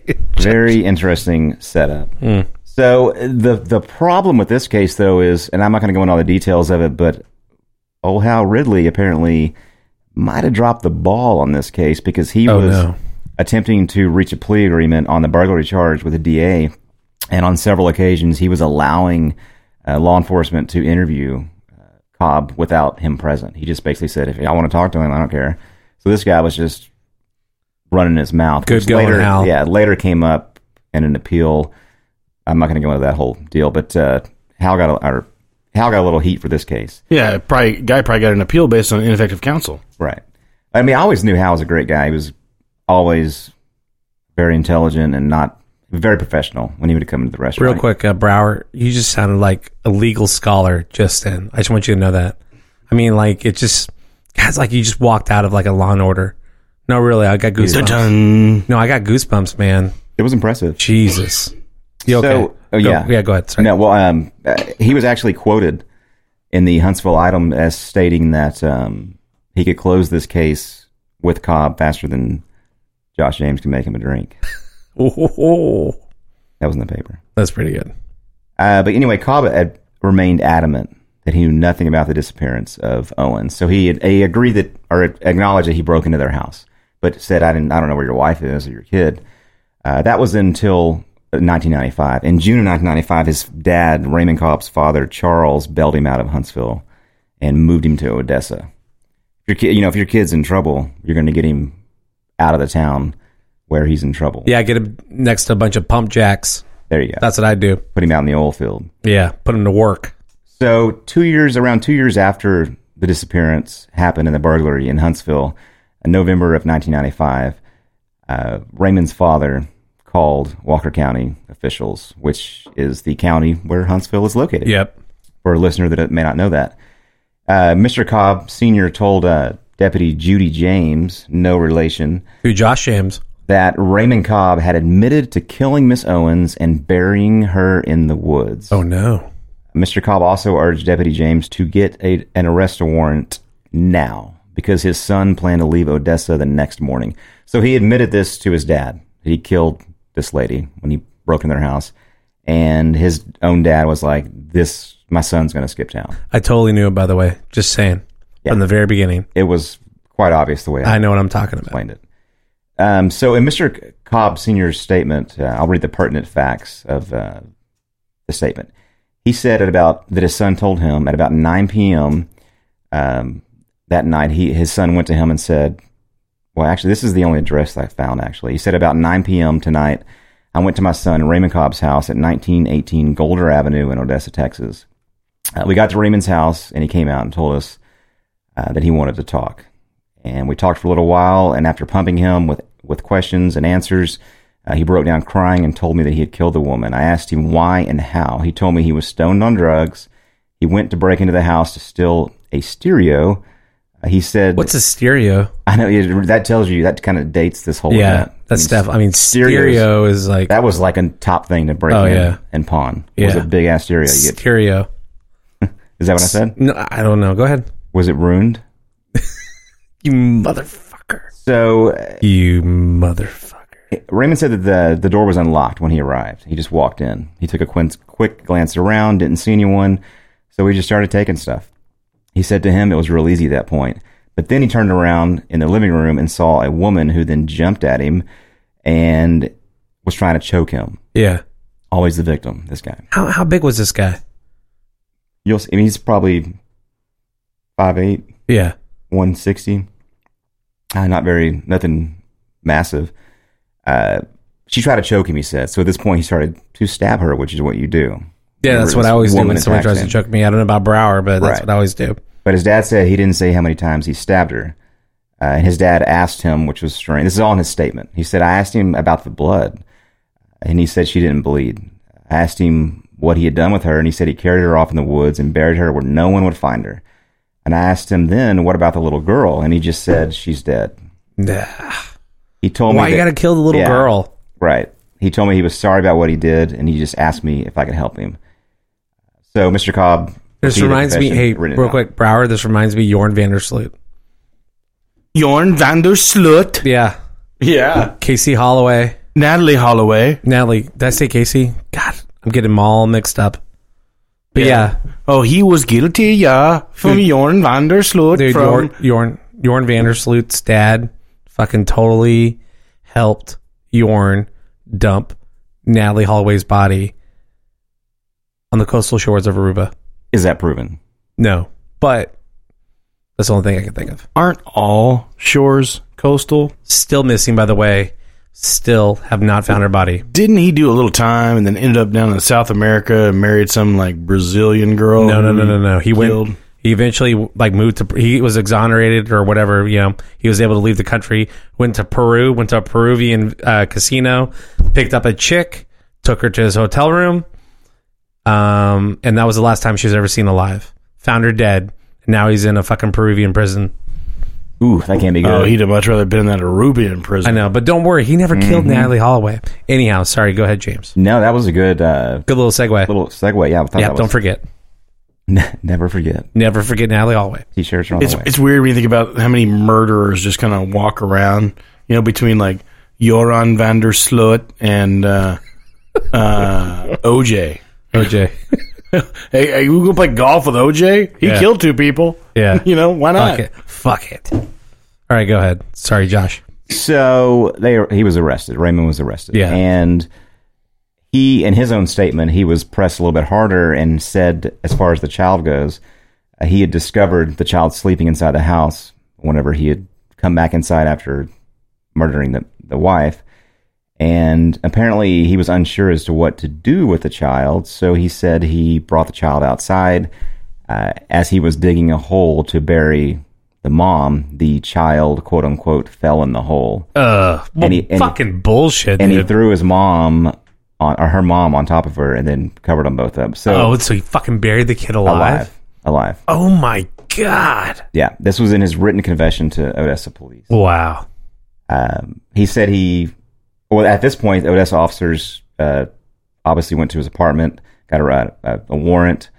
very interesting setup. So the the problem with this case, though, is, and I'm not going to go into all the details of it, but old Hal Ridley apparently might have dropped the ball on this case because he Oh, was no. attempting to reach a plea agreement on the burglary charge with the D A, and on several occasions he was allowing uh, law enforcement to interview uh, Cobb without him present. He just basically said, "If I want to talk to him, I don't care." So this guy was just running his mouth. Good which going, later, Hal. Yeah, later came up in an appeal. I'm not going to go into that whole deal, but uh, Hal got a, or Hal got a little heat for this case. Yeah, probably guy probably got an appeal based on ineffective counsel. Right. I mean, I always knew Hal was a great guy. He was always very intelligent and not very professional when he would come into the restaurant. Real quick, uh, Brower, you just sounded like a legal scholar just then. I just want you to know that. I mean, like, it just, it's like you just walked out of like a Law and Order. No, really, I got goosebumps. Dun-dun. No, I got goosebumps, man. It was impressive. Jesus. You okay? So, oh, Go- yeah. Yeah, go ahead. Sorry. No, well, um, uh, he was actually quoted in the Huntsville item as stating that um, he could close this case with Cobb faster than Josh James can make him a drink. Oh, That was in the paper. that's pretty good. Uh, but anyway, Cobb had remained adamant that he knew nothing about the disappearance of Owens. So he, had, he agreed that, or acknowledged that he broke into their house, but said, I didn't, I don't know where your wife is or your kid. Uh, that was until nineteen ninety-five. In June of nineteen ninety-five, his dad, Raymond Cobb's father, Charles, bailed him out of Huntsville and moved him to Odessa. If your kid, you know, if your kid's in trouble, you're going to get him out of the town where he's in trouble. Yeah, get him next to a bunch of pump jacks. There you go. That's what I do. Put him out in the oil field. Yeah, put him to work. So two years, around two years after the disappearance happened in the burglary in Huntsville, in November of nineteen ninety-five, uh, Raymond's father called Walker County officials, which is the county where Huntsville is located. Yep. For a listener that may not know that. Uh, Mister Cobb Senior told uh, Deputy Judy James, no relation, Who, Josh James? that Raymond Cobb had admitted to killing Miss Owens and burying her in the woods. Oh, no. Mister Cobb also urged Deputy James to get a, an arrest warrant now because his son planned to leave Odessa the next morning. So he admitted this to his dad. He killed this lady when he broke in their house. And his own dad was like, "This, my son's going to skip town." I totally knew it, by the way. Just saying. Yeah. From the very beginning. It was quite obvious the way I know what I'm talking about. explained it. Um, so in Mister Cobb Senior's statement, uh, I'll read the pertinent facts of uh, the statement. He said at about that his son told him at about nine p.m. Um, that night, he his son went to him and said, well, actually, this is the only address that I found, actually. He said about nine p.m. tonight, I went to my son Raymond Cobb's house at nineteen eighteen Golder Avenue in Odessa, Texas. Uh, we got to Raymond's house, and he came out and told us uh, that he wanted to talk. And we talked for a little while, and after pumping him with, with questions and answers, uh, he broke down crying and told me that he had killed the woman. I asked him why and how. He told me he was stoned on drugs. He went to break into the house to steal a stereo. Uh, he said... What's a stereo? I know, it- that tells you, that kind of dates this whole Yeah, event. that's I mean, stuff. I mean, stereos- stereo is like That was like a top thing to break Oh, in yeah. and pawn. It was Yeah. a big-ass stereo. You get, stereo. is that what I said? No, I don't know. Go ahead. Was it ruined? You motherfucker. So... uh, You motherfucker. Raymond said that the, the door was unlocked when he arrived. He just walked in. He took a quick, quick glance around, didn't see anyone, so we just started taking stuff. He said to him it was real easy at that point. But then he turned around in the living room and saw a woman who then jumped at him and was trying to choke him. Yeah. Always the victim, this guy. How how big was this guy? You'll see, I mean, he's probably five eight, Yeah. one sixty. Uh, not very, nothing massive. Uh, she tried to choke him, he said. So at this point, he started to stab her, which is what you do. Yeah, that's what I always do when someone tries to choke me. I don't know about Brower, but that's right. what I always do. But his dad said he didn't say how many times he stabbed her. Uh, and his dad asked him, which was strange. This is all in his statement. He said, I asked him about the blood, and he said she didn't bleed. I asked him what he had done with her, and he said he carried her off in the woods and buried her where no one would find her. And I asked him then, what about the little girl? And he just said, she's dead. Nah. He told Why me you got to kill the little yeah, girl? Right. He told me he was sorry about what he did, and he just asked me if I could help him. So, Mister Cobb. This reminds me, hey, real quick, Brower, this reminds me of Jorn van der Sloot. Jorn van der Sloot. Yeah. Yeah. Casey Holloway. Natalie Holloway. Natalie, did I say Casey? God, I'm getting them all mixed up. But yeah. yeah. Oh, he was guilty, yeah, from dude, Jorn van der Sloot. Dude, from Jorn, Jorn van der Sloot's dad fucking totally helped Jorn dump Natalie Holloway's body on the coastal shores of Aruba. Is that proven? No, but that's the only thing I can think of. Aren't all shores coastal? Still missing, by the way. Still have not found her body. Didn't he do a little time and then ended up down in South America and married some like Brazilian girl? No, no, no, no, no. He killed? went. He eventually like moved to. He was exonerated or whatever. You know, he was able to leave the country. Went to Peru. Went to a Peruvian uh, casino. Picked up a chick. Took her to his hotel room. Um, and that was the last time she was ever seen alive. Found her dead. And now he's in a fucking Peruvian prison. Ooh, that can't be good. Oh, he'd have much rather been in that Arubian prison. I know, but don't worry. He never mm-hmm. killed Natalie Holloway. Anyhow, sorry. Go ahead, James. No, that was a good... Uh, good little segue. Little segue, yeah. I yeah, that don't was, forget. Never forget. Never forget Natalie Holloway. T-shirts are on it's, the way. It's weird when you think about how many murderers just kind of walk around, you know, between like Joran van der Sloot and uh, uh, O J. O J. hey, hey, you go play golf with O J? He yeah. killed two people. Yeah. You know, why not? Fuck it. Fuck it. All right, go ahead. Sorry, Josh. So they he was arrested. Raymond was arrested. Yeah. And he, in his own statement, he was pressed a little bit harder and said, as far as the child goes, uh, he had discovered the child sleeping inside the house whenever he had come back inside after murdering the, the wife. And apparently he was unsure as to what to do with the child, so he said he brought the child outside. Uh, as he was digging a hole to bury the mom, the child, quote unquote, fell in the hole. Uh, well, and he, and fucking he, bullshit. And dude. he threw his mom on, or her mom on top of her, and then covered them both up. So, oh, so he fucking buried the kid alive? Alive. Alive. Oh my God. Yeah, this was in his written confession to Odessa police. Wow. Um, he said he. Well, at this point, the Odessa officers uh, obviously went to his apartment, got a, a, a warrant.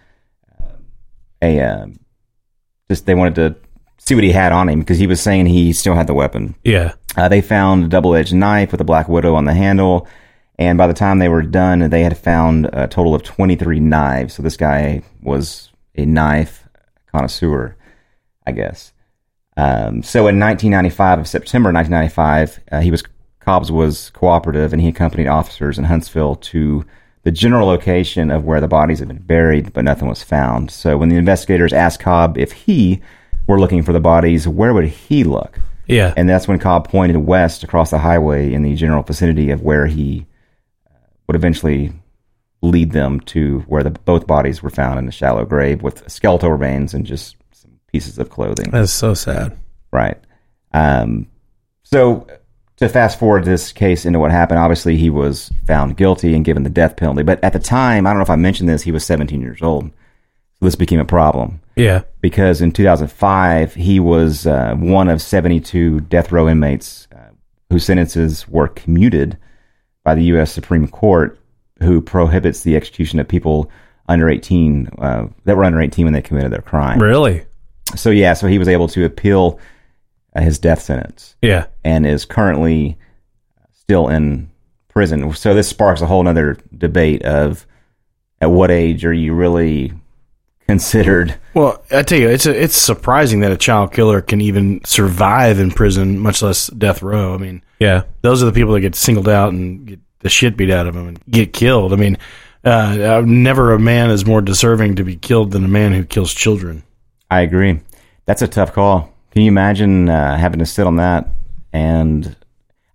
A uh, just they wanted to see what he had on him because he was saying he still had the weapon. Yeah. Uh, they found a double-edged knife with a Black Widow on the handle, and by the time they were done, they had found a total of twenty-three knives. So this guy was a knife connoisseur, I guess. Um, so in nineteen ninety-five, of September nineteen ninety-five, uh, he was. Cobbs was cooperative, and he accompanied officers in Huntsville to the general location of where the bodies had been buried, but nothing was found. So when the investigators asked Cobb if he were looking for the bodies, where would he look? Yeah. And that's when Cobb pointed west across the highway in the general vicinity of where he would eventually lead them to where the, both bodies were found in a shallow grave with skeletal remains and just some pieces of clothing. That's so sad. Right. Um, so... To fast forward this case into what happened, obviously he was found guilty and given the death penalty. But at the time, I don't know if I mentioned this, he was seventeen years old. So this became a problem. Yeah. Because in two thousand five, he was uh, one of seventy-two death row inmates uh, whose sentences were commuted by the U S Supreme Court, who prohibits the execution of people under eighteen, uh, that were under eighteen when they committed their crime. Really? So yeah, so he was able to appeal his death sentence. Yeah. And is currently still in prison. So this sparks a whole nother debate of at what age are you really considered? Well, I tell you, it's a, it's surprising that a child killer can even survive in prison, much less death row. I mean, yeah, those are the people that get singled out and get the shit beat out of them and get killed. I mean, uh, never a man is more deserving to be killed than a man who kills children. I agree. That's a tough call. Can you imagine uh, having to sit on that? And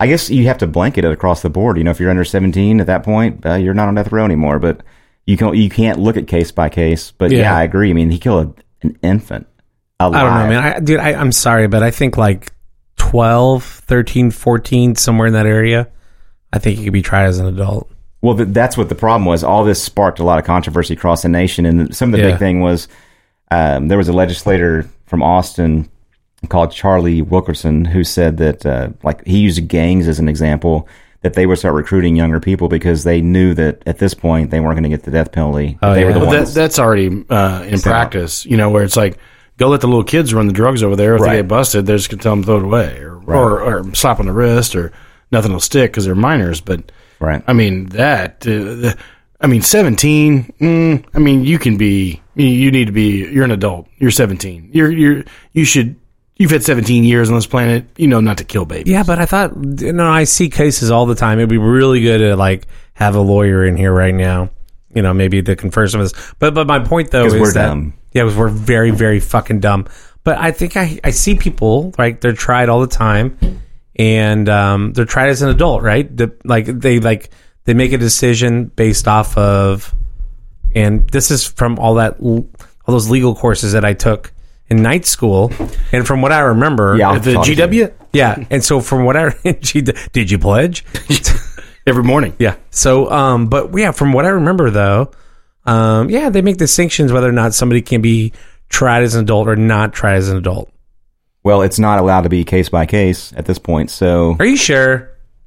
I guess you have to blanket it across the board. You know, if you're under seventeen at that point, uh, you're not on death row anymore. But you can you can't look at case by case. But yeah, Yeah. I agree. I mean, he killed an infant. Alive. I don't know, man. I, dude, I, I'm sorry, but I think like twelve, thirteen, fourteen, somewhere in that area, I think he could be tried as an adult. Well, th- that's what the problem was. All this sparked a lot of controversy across the nation, and some of the Yeah. big thing was um, there was a legislator from Austin called Charlie Wilkerson who said that, uh, like, he used gangs as an example, that they would start recruiting younger people because they knew that at this point they weren't going to get the death penalty. Oh, they yeah. were the But that, ones. that's already uh, in practice, you know, where it's like, go let the little kids run the drugs over there. If Right. they get busted, they're just going to tell them to throw it away or, or, or slap on the wrist or nothing will stick because they're minors. But, Right. I mean, that, uh, the, I mean, seventeen, mm, I mean, you can be, you, you need to be, you're an adult. You're seventeen. You're, you're, you should, you've had seventeen years on this planet, you know, not to kill babies. Yeah, but I thought, you know, I see cases all the time. It'd be really good to like have a lawyer in here right now, you know, maybe to confer some of this. But but my point though 'Cause is we're that dumb. yeah, because we're very very fucking dumb. But I think I I see people right, they're tried all the time, and um, they're tried as an adult, right? The, like they like they make a decision based off of, and this is from all that all those legal courses that I took in night school, and from what I remember, Yeah, I'll The talk to G W? yeah, and so from what I did you pledge? Every morning. Yeah. So, um, but yeah, from what I remember though, um, yeah, they make distinctions whether or not somebody can be tried as an adult or not tried as an adult. Well, it's not allowed to be case by case at this point. So, Are you sure?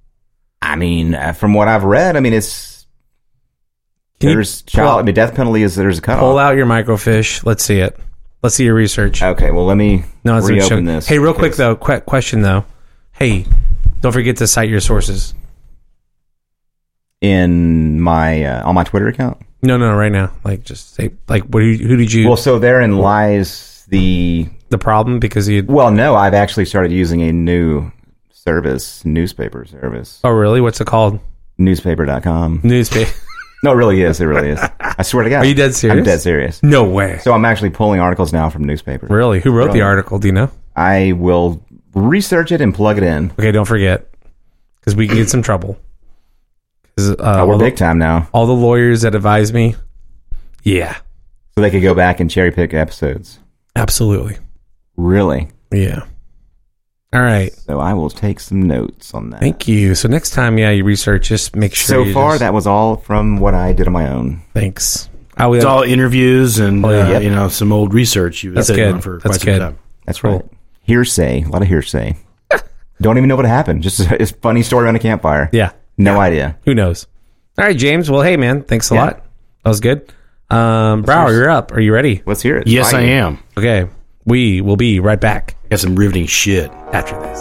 I mean, uh, from what I've read, I mean, it's Can you there's pull child. out- I mean, death penalty is there's a cutoff. Pull out your microfiche. Let's see it. Let's see your research. Okay, well, let me No, it's reopen show- this. Hey, real quick because- though, qu- question though. Hey, don't forget to cite your sources. in my uh, on my Twitter account. No, no, no, right now. Like, just say, like, what? Do you, who did you? Well, so therein lies the. the problem because you. Well, no, I've actually started using a new service, newspaper service, Oh, really? What's it called? newspaper dot com. Newspaper. No, it really is. It really is. I swear to God. Are you dead serious? I'm dead serious. No way. So I'm actually pulling articles now from newspapers. Really? Who wrote the Really? article? Do you know? I will research it and plug it in. Okay, don't forget, because we can get some trouble. 'Cause, uh, Uh, we're all, the, big time now. all the lawyers that advise me, yeah, So they could go back and cherry pick episodes. absolutely, Really? yeah. All right, So I will take some notes on that. thank you. So next time, yeah, you research. Just make sure. So you far, just- that was all from what I did on my own. thanks. I will. It's all interviews and, Oh, yeah. uh, you know, some old research you've been That's sitting good. on for That's quite some good. time. That's Cool. right. Hearsay. A lot of hearsay. Don't even know what happened. Just a, it's a funny story on a campfire. Yeah. No idea. Who knows? All right, James. Well, hey, man, thanks a Yeah. lot. That was good. Um, Brower, you're up. Are you ready? Let's hear it. Yes, I Fine. am. Okay, we will be right back Got some riveting shit. after this.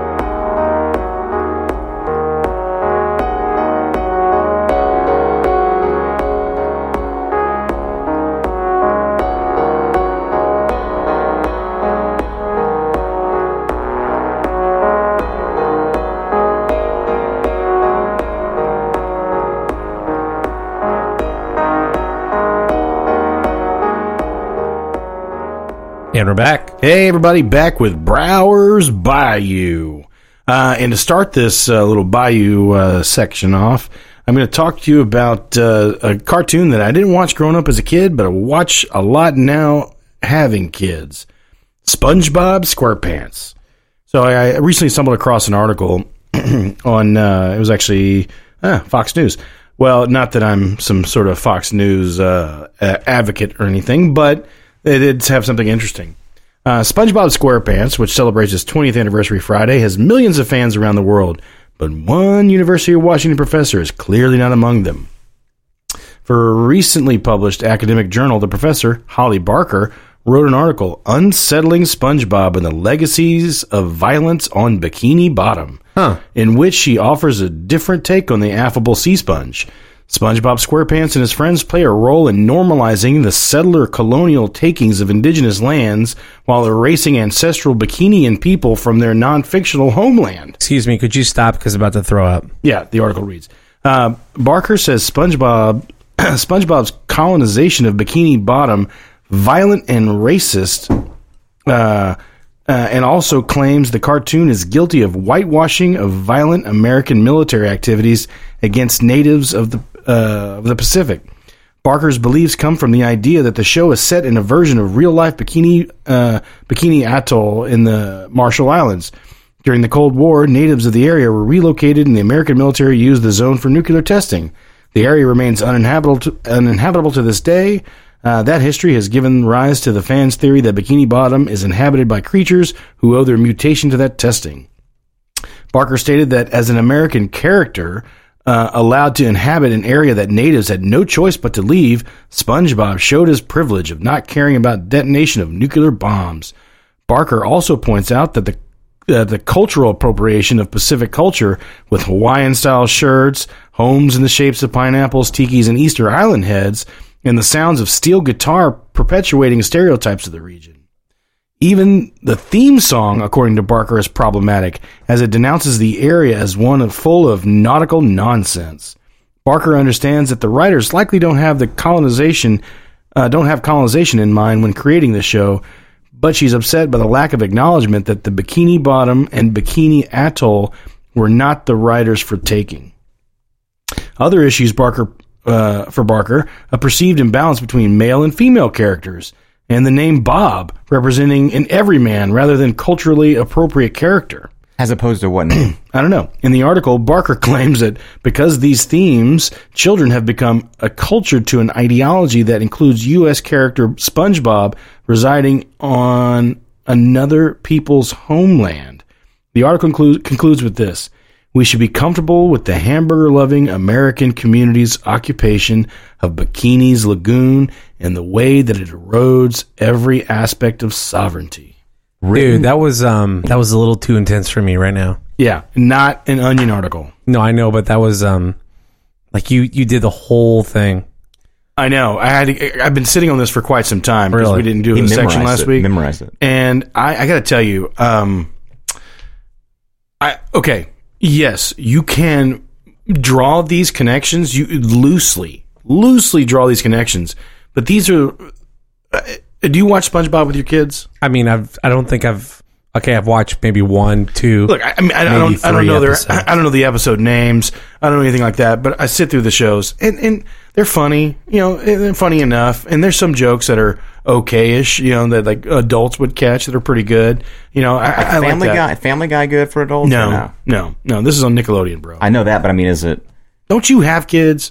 And we're back. Hey, everybody, back with Brower's Bayou. Uh, and to start this uh, little Bayou uh, section off, I'm going to talk to you about uh, a cartoon that I didn't watch growing up as a kid, but I watch a lot now having kids. SpongeBob SquarePants. So I I recently stumbled across an article on, uh, it was actually uh, Fox News. Well, not that I'm some sort of Fox News uh, a- advocate or anything, but they did have something interesting. Uh, SpongeBob SquarePants, which celebrates its twentieth anniversary Friday, has millions of fans around the world, but one University of Washington professor is clearly not among them. For a recently published academic journal, the professor, Holly Barker, wrote an article, Unsettling SpongeBob and the Legacies of Violence on Bikini Bottom, Huh. in which she offers a different take on the affable sea sponge. SpongeBob SquarePants and his friends play a role in normalizing the settler colonial takings of indigenous lands while erasing ancestral Bikinian people from their non-fictional homeland. Excuse me, could you stop because I'm about to throw up? Yeah, the article reads. Uh, Barker says SpongeBob, SpongeBob's colonization of Bikini Bottom, violent and racist, uh, uh, and also claims the cartoon is guilty of whitewashing of violent American military activities against natives of the uh, of the Pacific. Barker's beliefs come from the idea that the show is set in a version of real-life Bikini uh, Bikini Atoll in the Marshall Islands. During the Cold War, natives of the area were relocated, and the American military used the zone for nuclear testing. The area remains uninhabitable to, uninhabitable to this day. Uh, that history has given rise to the fans' theory that Bikini Bottom is inhabited by creatures who owe their mutation to that testing. Barker stated that as an American character uh, allowed to inhabit an area that natives had no choice but to leave, SpongeBob showed his privilege of not caring about detonation of nuclear bombs. Barker also points out that the Uh, the cultural appropriation of Pacific culture with Hawaiian-style shirts, homes in the shapes of pineapples, tikis, and Easter Island heads, and the sounds of steel guitar perpetuating stereotypes of the region. Even the theme song, according to Barker, is problematic, as it denounces the area as one of, full of nautical nonsense. Barker understands that the writers likely don't have the colonization, uh, don't have colonization in mind when creating the show, but she's upset by the lack of acknowledgement that the Bikini Bottom and Bikini Atoll were not the writers for taking. Other issues Barker uh, for Barker, a perceived imbalance between male and female characters, and the name Bob representing an everyman rather than culturally appropriate character. As opposed to what name? I don't know. In the article, Barker claims that because these themes, children have become acculturated to an ideology that includes U S character SpongeBob residing on another people's homeland. The article conclu- concludes with this. We should be comfortable with the hamburger-loving American community's occupation of Bikini's Lagoon and the way that it erodes every aspect of sovereignty. Dude, that was um that was a little too intense for me right now. Yeah, not an Onion article. No, I know, but that was um like you you did the whole thing. I know. I had to, I've been sitting on this for quite some time because Really? we didn't do He a section memorized last it, week. memorized it. And I, I got to tell you, um, I okay, yes, you can draw these connections. You loosely, loosely draw these connections, but these are. Uh, do you watch SpongeBob with your kids? I mean, I've I don't think I've okay, I've watched maybe one, two. Look, I, I mean, I, I maybe don't, I don't three know their, episodes. I don't know the episode names. I don't know anything like that. But I sit through the shows, and, and they're funny. You know, they're funny enough. And there's some jokes that are okay-ish. You know, that like adults would catch that are pretty good. You know, I, I like Family that. Guy, Family Guy, good for adults? or No, no, no, no. This is on Nickelodeon, bro. I know that, but I mean, is it? Don't you have kids?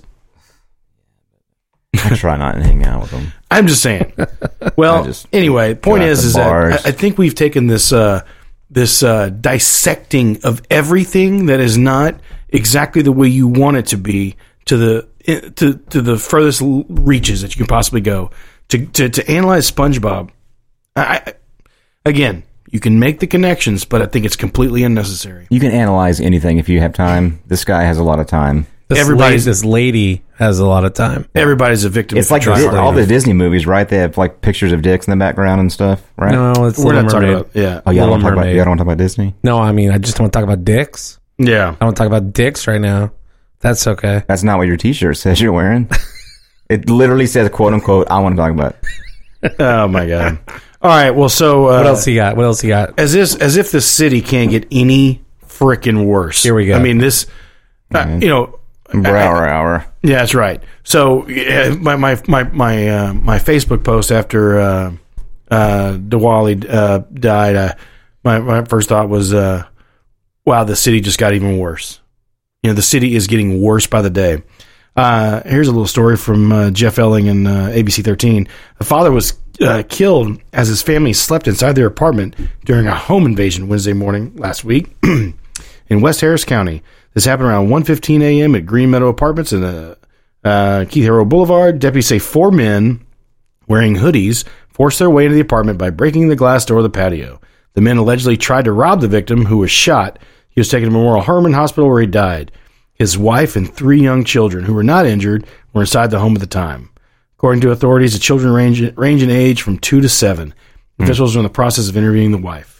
I try not to hang out with them. I'm just saying. Well, I just anyway, point go out is, to is bars. that I, I think we've taken this uh, this uh, dissecting of everything that is not exactly the way you want it to be to the to to the furthest l- reaches that you can possibly go to to, to analyze SpongeBob. I, I, again, you can make the connections, but I think it's completely unnecessary. You can analyze anything if you have time. This guy has a lot of time. This everybody's- lady, this lady has a lot of time. Everybody's a victim. It's of like the Di- trial. all the Disney movies, right? They have like pictures of dicks in the background and stuff, right? No, it's We're Little not talking Mermaid. about yeah. Oh, y'all Little don't talk about Mermaid. y'all don't talk about Disney. No, I mean I just don't want to talk about dicks. Yeah. I want to talk about dicks right now. That's okay. That's not what your T-shirt says you're wearing. It literally says "quote unquote." I want to talk about. Oh my god. All right. Well, so uh, What else you got? What else you got? as if as if the city can't get any freaking worse. Here we go. I mean, this, uh, you know, Brower hour. yeah, that's right. So yeah, my my my my uh, my Facebook post after uh, uh, Diwali uh, died, uh, my my first thought was, uh, wow, the city just got even worse. You know, the city is getting worse by the day. Uh, here's a little story from uh, Jeff Elling and uh, A B C thirteen. A father was uh, killed as his family slept inside their apartment during a home invasion Wednesday morning last week in West Harris County. This happened around one fifteen a.m. at Green Meadow Apartments in uh, uh, Keith Harrow Boulevard. Deputies say four men wearing hoodies forced their way into the apartment by breaking the glass door of the patio. The men allegedly tried to rob the victim, who was shot. He was taken to Memorial Hermann Hospital, where he died. His wife and three young children, who were not injured, were inside the home at the time. According to authorities, the children range, range in age from two to seven. Officials are in the process of interviewing the wife.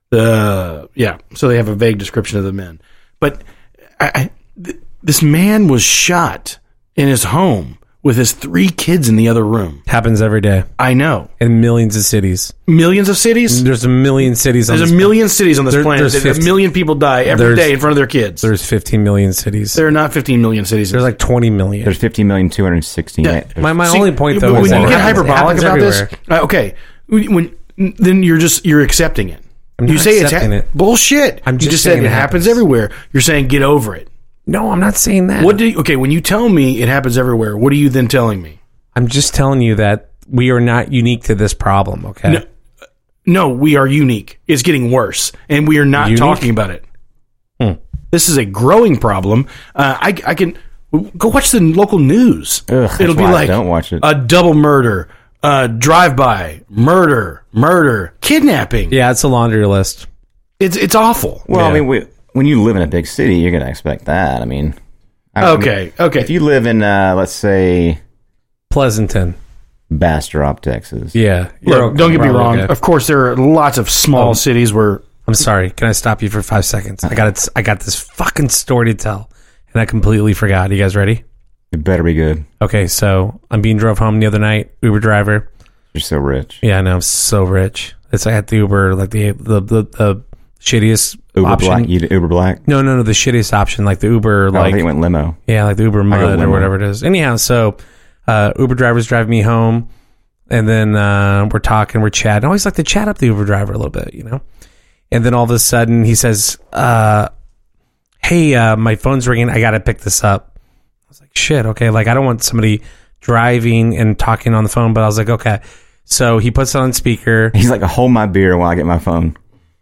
The yeah, so they have a vague description of the men. But I, I, th- this man was shot in his home with his three kids in the other room. Happens every day I know. in millions of cities. Millions of cities? There's a million cities. On There's this a million cities on this There- planet. there's that fifty a million people die every There's- day in front of their kids. There's fifteen million cities. There are not fifteen million cities. There's like twenty million. There's fifteen million two hundred sixteen. Yeah. my my See, only point though when is you that get it happens- it hyperbolic happens about everywhere. this, uh, okay, when then you're just you're accepting it. I'm you not say it's accepting it. bullshit. I'm you just just said saying it it happens happens. everywhere. You're saying get over it. No, I'm not saying that. What do you, okay? When you tell me it happens everywhere, what are you then telling me? I'm just telling you that we are not unique to this problem. Okay. No, no, we are unique. It's getting worse, and we are not Unique? talking about it. Hmm. This is a growing problem. Uh, I, I can go watch the local news. Ugh, that's It'll be why I like don't watch it. a double murder, uh, drive-by, murder, murder, kidnapping. Yeah, it's a laundry list. It's it's awful. Well, Yeah. I mean, we, when you live in a big city, you're going to expect that. I mean, I, I mean, Okay, okay. if you live in, uh, let's say, Pleasanton. Bastrop, Texas. Yeah. Look, You're okay. don't get me Probably wrong. okay. Of course, there are lots of small Um, cities where I'm sorry. Can I stop you for five seconds? I got it. I got this fucking story to tell, and I completely forgot. You guys ready? It better be good. Okay, so I'm being drove home the other night. Uber driver. You're so rich. Yeah, I know. I'm so rich. It's I had the Uber, like the the the, the shittiest Uber option. Black. You Uber Black. No, no, no. The shittiest option, like the Uber, Oh, I like think it went limo. yeah, like the Uber go Mud or limo. whatever it is. Anyhow, so uh, Uber drivers drive me home, and then uh, we're talking, we're chatting. I always like to chat up the Uber driver a little bit, you know. And then all of a sudden, he says, uh, "Hey, uh, my phone's ringing. I got to pick this up." I was like, "Shit, okay." Like I don't want somebody driving and talking on the phone, but I was like, "Okay." So he puts it on speaker. He's like, hold my beer while I get my phone.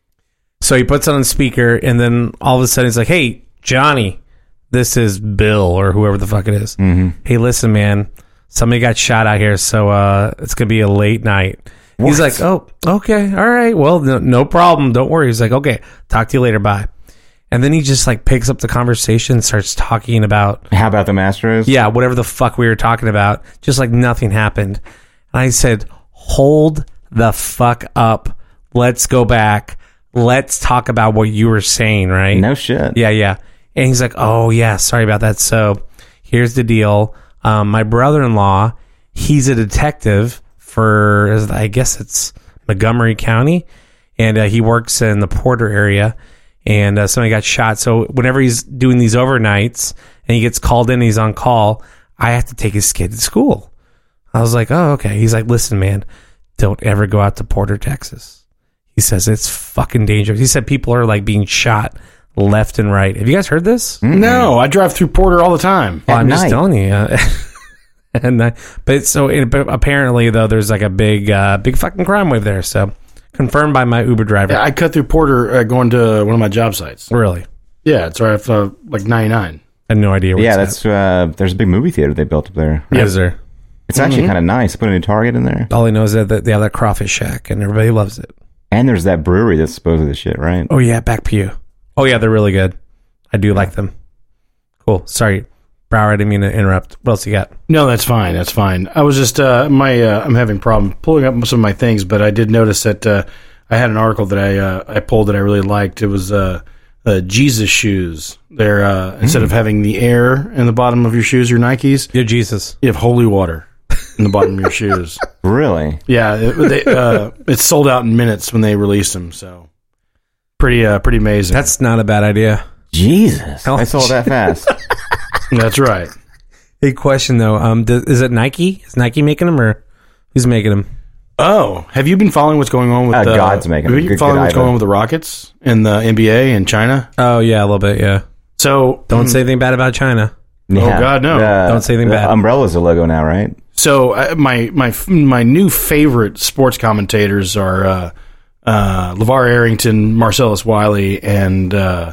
So he puts it on speaker, and then all of a sudden he's like, "Hey, Johnny, this is Bill or whoever the fuck it is. Mm-hmm. Hey, listen, man, somebody got shot out here, so uh, it's gonna be a late night." He's What? like, "Oh, okay, all right, well, no, no problem, don't worry." He's like, "Okay, talk to you later, bye." And then he just like picks up the conversation, and starts talking about How about the Astros? yeah, whatever the fuck we were talking about, just like nothing happened. And I said, hold the fuck up. Let's go back. Let's talk about what you were saying, right? No shit. Yeah, yeah. And he's like, oh, yeah, sorry about that. So here's the deal. Um, my brother-in-law, he's a detective for, I guess it's Montgomery County, and uh, he works in the Porter area, and uh, somebody got shot. So whenever he's doing these overnights and he gets called in and he's on call, I have to take his kid to school. I was like, oh, okay. He's like, listen, man, don't ever go out to Porter, Texas. He says it's fucking dangerous. He said people are like being shot left and right. Have you guys heard this? no, I drive through Porter all the time. Well, At I'm just night. telling you. Uh, and I, but so it, but apparently though, there's like a big, uh, big fucking crime wave there. So confirmed by my Uber driver. Yeah, I cut through Porter uh, going to one of my job sites. Really, Yeah, it's right off uh, like ninety-nine. I had no idea. Where Yeah, it's that's uh, there's a big movie theater they built up there. at. Is there? It's actually kind of nice. Put a new Target in there, All I know is that that they have that crawfish shack, and everybody loves it. and there's that brewery that's supposedly the shit, right? Oh yeah, Back Pew. Oh yeah, they're really good. I do like them. Cool. Sorry, Brower, I didn't mean to interrupt. What else you got? No, that's fine. That's fine. I was just uh, my uh, I'm having a problem pulling up some of my things, but I did notice that uh, I had an article that I uh, I pulled that I really liked. It was uh, uh, Jesus shoes. They're uh, instead of having the air in the bottom of your shoes, your Nikes, You're Jesus. you have holy water in the bottom of your shoes. Really? Yeah, it, they, uh, it sold out in minutes when they released them. So pretty uh, pretty amazing. That's not a bad idea. Jesus, How- I saw that fast. That's right. Hey, question though. Um, does, is it Nike? Is Nike making them, or who's making them? Oh, have you been following what's going on with Uh, the God's making Have them. you Good- been following good what's going idea. on with the Rockets in the N B A in China? Oh yeah, a little bit. Yeah. So Don't say anything bad about China. Yeah. God, no. The- Don't say anything the bad. Umbrella's a logo now, right? So uh, my my my new favorite sports commentators are uh, uh, LeVar Arrington, Marcellus Wiley, and uh,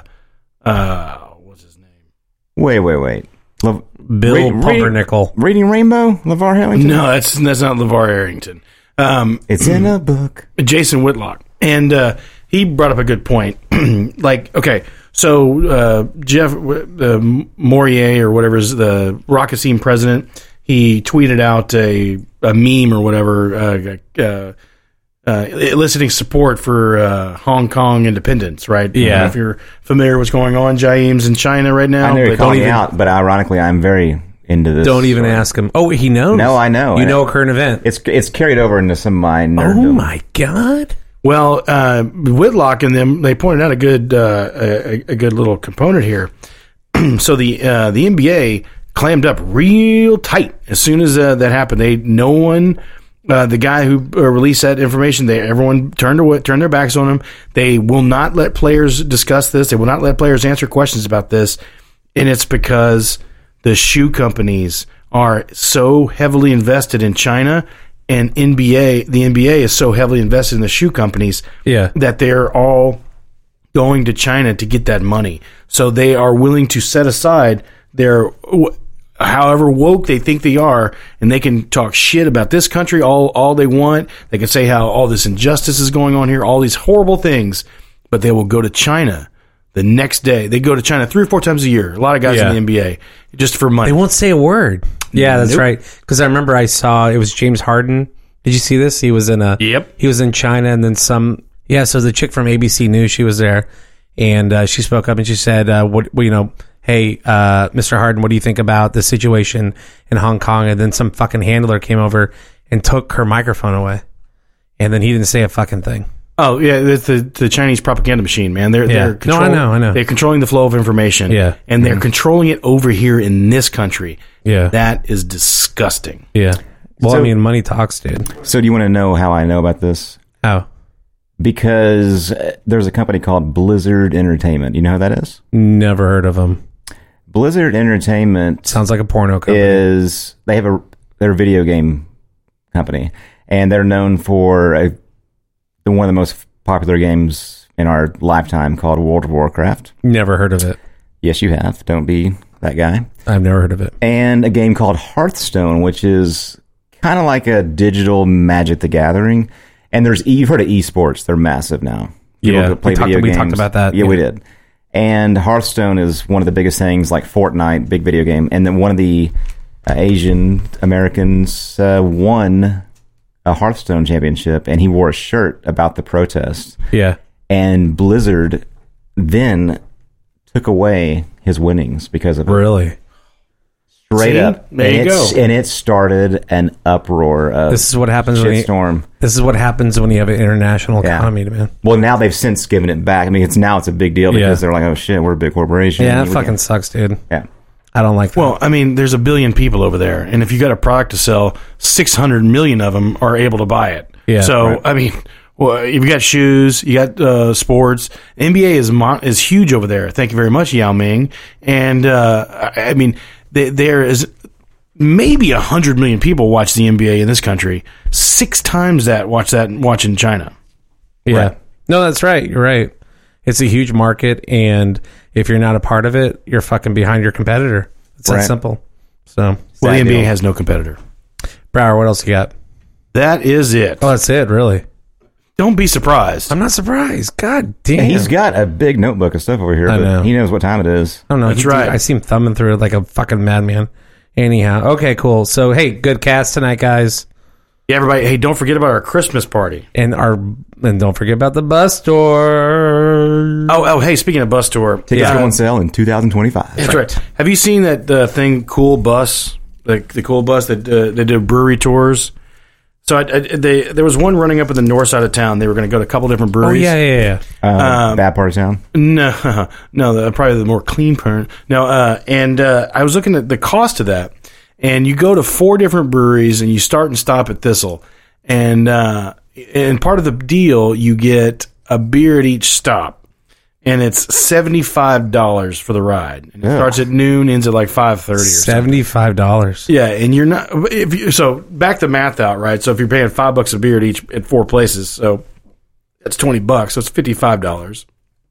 uh, what's his name? Wait, wait, wait. Le- Bill Read- read- Pumpernickel. Reading Rainbow, LeVar Harrington. No, that's that's not LeVar Arrington. Um, It's in a book. Jason Whitlock, and uh, he brought up a good point. Like, okay, so uh, Jeff uh, Morier or whatever is the Rocket Team president. He tweeted out a a meme or whatever, uh, uh, uh, eliciting support for uh, Hong Kong independence. Right? I don't Yeah. know if you're familiar with what's going on, Jaim's in China right now. I know you're but calling don't me even- out, but ironically, I'm very into this. Don't even story. ask him. Oh, he knows. No, I know. You And know a current event. It's it's carried over into some of my Oh nerddom. my god. Well, uh, Whitlock and them, they pointed out a good uh, a, a good little component here. So the uh, the N B A clammed up real tight as soon as uh, that happened. They no one, uh, the guy who uh, released that information, they everyone turned away, turned their backs on him. They will not let players discuss this. They will not let players answer questions about this, and it's because the shoe companies are so heavily invested in China. And N B A, the N B A is so heavily invested in the shoe companies Yeah. that they're all going to China to get that money. So they are willing to set aside their, however woke they think they are, and they can talk shit about this country all, all they want. They can say how all this injustice is going on here, all these horrible things, but they will go to China the next day. They go to China three or four times a year. A lot of guys Yeah. in the N B A just for money. They won't say a word. Yeah, that's Nope. right. Because I remember I saw it was James Harden. Did you see this? He was in a. Yep. He was in China, and then some. Yeah, so the chick from A B C News, she was there, and uh, she spoke up and she said, uh, "What well, you know? Hey, uh, Mister Harden, what do you think about the situation in Hong Kong?" And then some fucking handler came over and took her microphone away, and then he didn't say a fucking thing. Oh yeah, it's the the Chinese propaganda machine, man. They're Yeah. they're No, I know, I know. They're controlling the flow of information. Yeah. and they're controlling it over here in this country. Yeah. That is disgusting. Yeah. Well, So- I mean, money talks, dude. So do you want to know how I know about this? How? Because uh, there's a company called Blizzard Entertainment. You know who that is? Never heard of them. Blizzard Entertainment Sounds like a porno company. is they have a they're a video game company, and they're known for a, the one of the most popular games in our lifetime called World of Warcraft. Never heard of it. Yes, you have. Don't be that guy. I've never heard of it. And a game called Hearthstone, which is kind of like a digital Magic the Gathering. And there's you've heard of esports; they're massive now. People Yeah, that play we talked- video we games. talked about that, Yeah, yeah. we did. And Hearthstone is one of the biggest things, like Fortnite, big video game. And then one of the uh, Asian Americans uh, won a Hearthstone championship, and he wore a shirt about the protest. Yeah. And Blizzard then took away his winnings because of it. Really? Straight See? up. There and you it's- go. And it started an uproar of This is what happens when you, shitstorm. this is what happens when you have an international Yeah. economy, man. Well, now they've since given it back. I mean, it's now it's a big deal because Yeah. they're like, oh shit, we're a big corporation. Yeah, that We fucking can't- sucks, dude. Yeah. I don't like that. Well, I mean, there's a billion people over there, and if you got a product to sell, six hundred million of them are able to buy it. Yeah, So, right. I mean, well, if you got shoes, you got uh, sports. N B A is mon- is huge over there. Thank you very much, Yao Ming. And uh, I, I mean, th- there is maybe a hundred million people watch the N B A in this country. Six times that watch that watch in China. yeah. right. No, that's right. You're right. It's a huge market, and if you're not a part of it, you're fucking behind your competitor. It's that Right. simple. So, Well, Sad the N B A deal. has no competitor. Brower, what else you got? That is it. Oh, that's it, really. Don't be surprised. I'm not surprised. God damn. And he's got a big notebook of stuff over here, I but know. he knows what time it is. I don't know. That's He- right. I see him thumbing through it like a fucking madman. Anyhow, okay, cool. So, hey, good cast tonight, guys. Yeah, everybody. Hey, don't forget about our Christmas party. And our and don't forget about the bus tour. Oh, oh, hey, speaking of bus tour, Tickets uh, go on sale in two thousand twenty-five. that's right. Have you seen that uh, thing, Cool Bus? The the Cool Bus that uh, they do brewery tours. So I, I, they there was one running up in the north side of town. They were going to go to a couple different Oh breweries. yeah, yeah, yeah. Uh, bad part of town. No, no, the, probably the more clean part. No, uh, and uh, I was looking at the cost of that, and you go to four different breweries, and you start and stop at Thistle, and uh, and part of the deal you get a beer at each stop, and it's seventy five dollars for the ride. And it Yeah. starts at noon, ends at like five thirty or something. Seventy-five dollars. Yeah, and you're not if you so back the math out, right? So if you're paying five bucks a beer at each at four places, so that's twenty bucks. So it's fifty five dollars.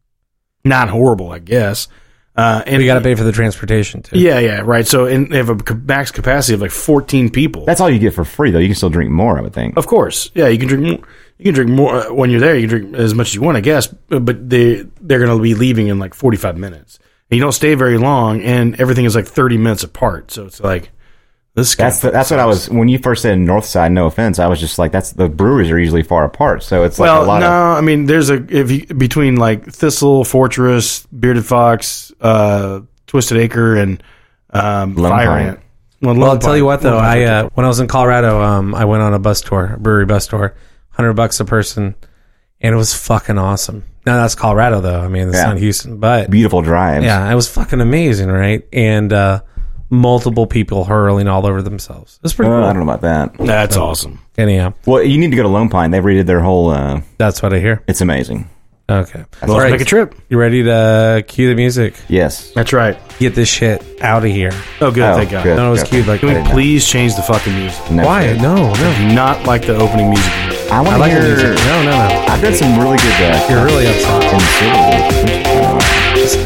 Not horrible, I guess. Uh, and You got to pay for the transportation too. Yeah, yeah, right. So and they have a ca- max capacity of like fourteen people. That's all you get for free, though. You can still drink more, I would think. Of course, yeah. You can drink. more- You can drink more uh, when you're there. You can drink as much as you want, I guess. But they they're going to be leaving in like forty five minutes. And you don't stay very long, and everything is like thirty minutes apart. So it's like this. That's the, that's what I was when you first said North Side. No offense, I was just like, that's the breweries are usually far apart, so it's like Well, a lot no, of. I mean, there's a if you, between like Thistle, Fortress, Bearded Fox, uh, Twisted Acre, and um, Lone Fire Pine. Ant. Well, Well, I'll tell you what though. I uh, when I was in Colorado, um, I went on a bus tour, a brewery bus tour, hundred bucks a person, and it was fucking awesome. Now that's Colorado though. I mean, it's Yeah. not Houston, but Beautiful drives. yeah, it was fucking amazing, right? And uh, multiple people hurling all over themselves. It's pretty Uh, cool. I don't know about that. That's awesome. Anyhow, Well, you need to go to Lone Pine. They've redid their whole. Uh, that's what I hear. it's amazing. Okay, Well, let's make a trip. You ready to cue the music? Yes. That's right. Get this shit out of here. Oh, good. Oh, thank God. good. No, it was Okay. cued like Can we that. please change the fucking music? No Why? shit. No, no. Do not like the opening music. I want I to like hear. the music. No, no, no. I've done some really good. Uh, You're really upset. in City. It's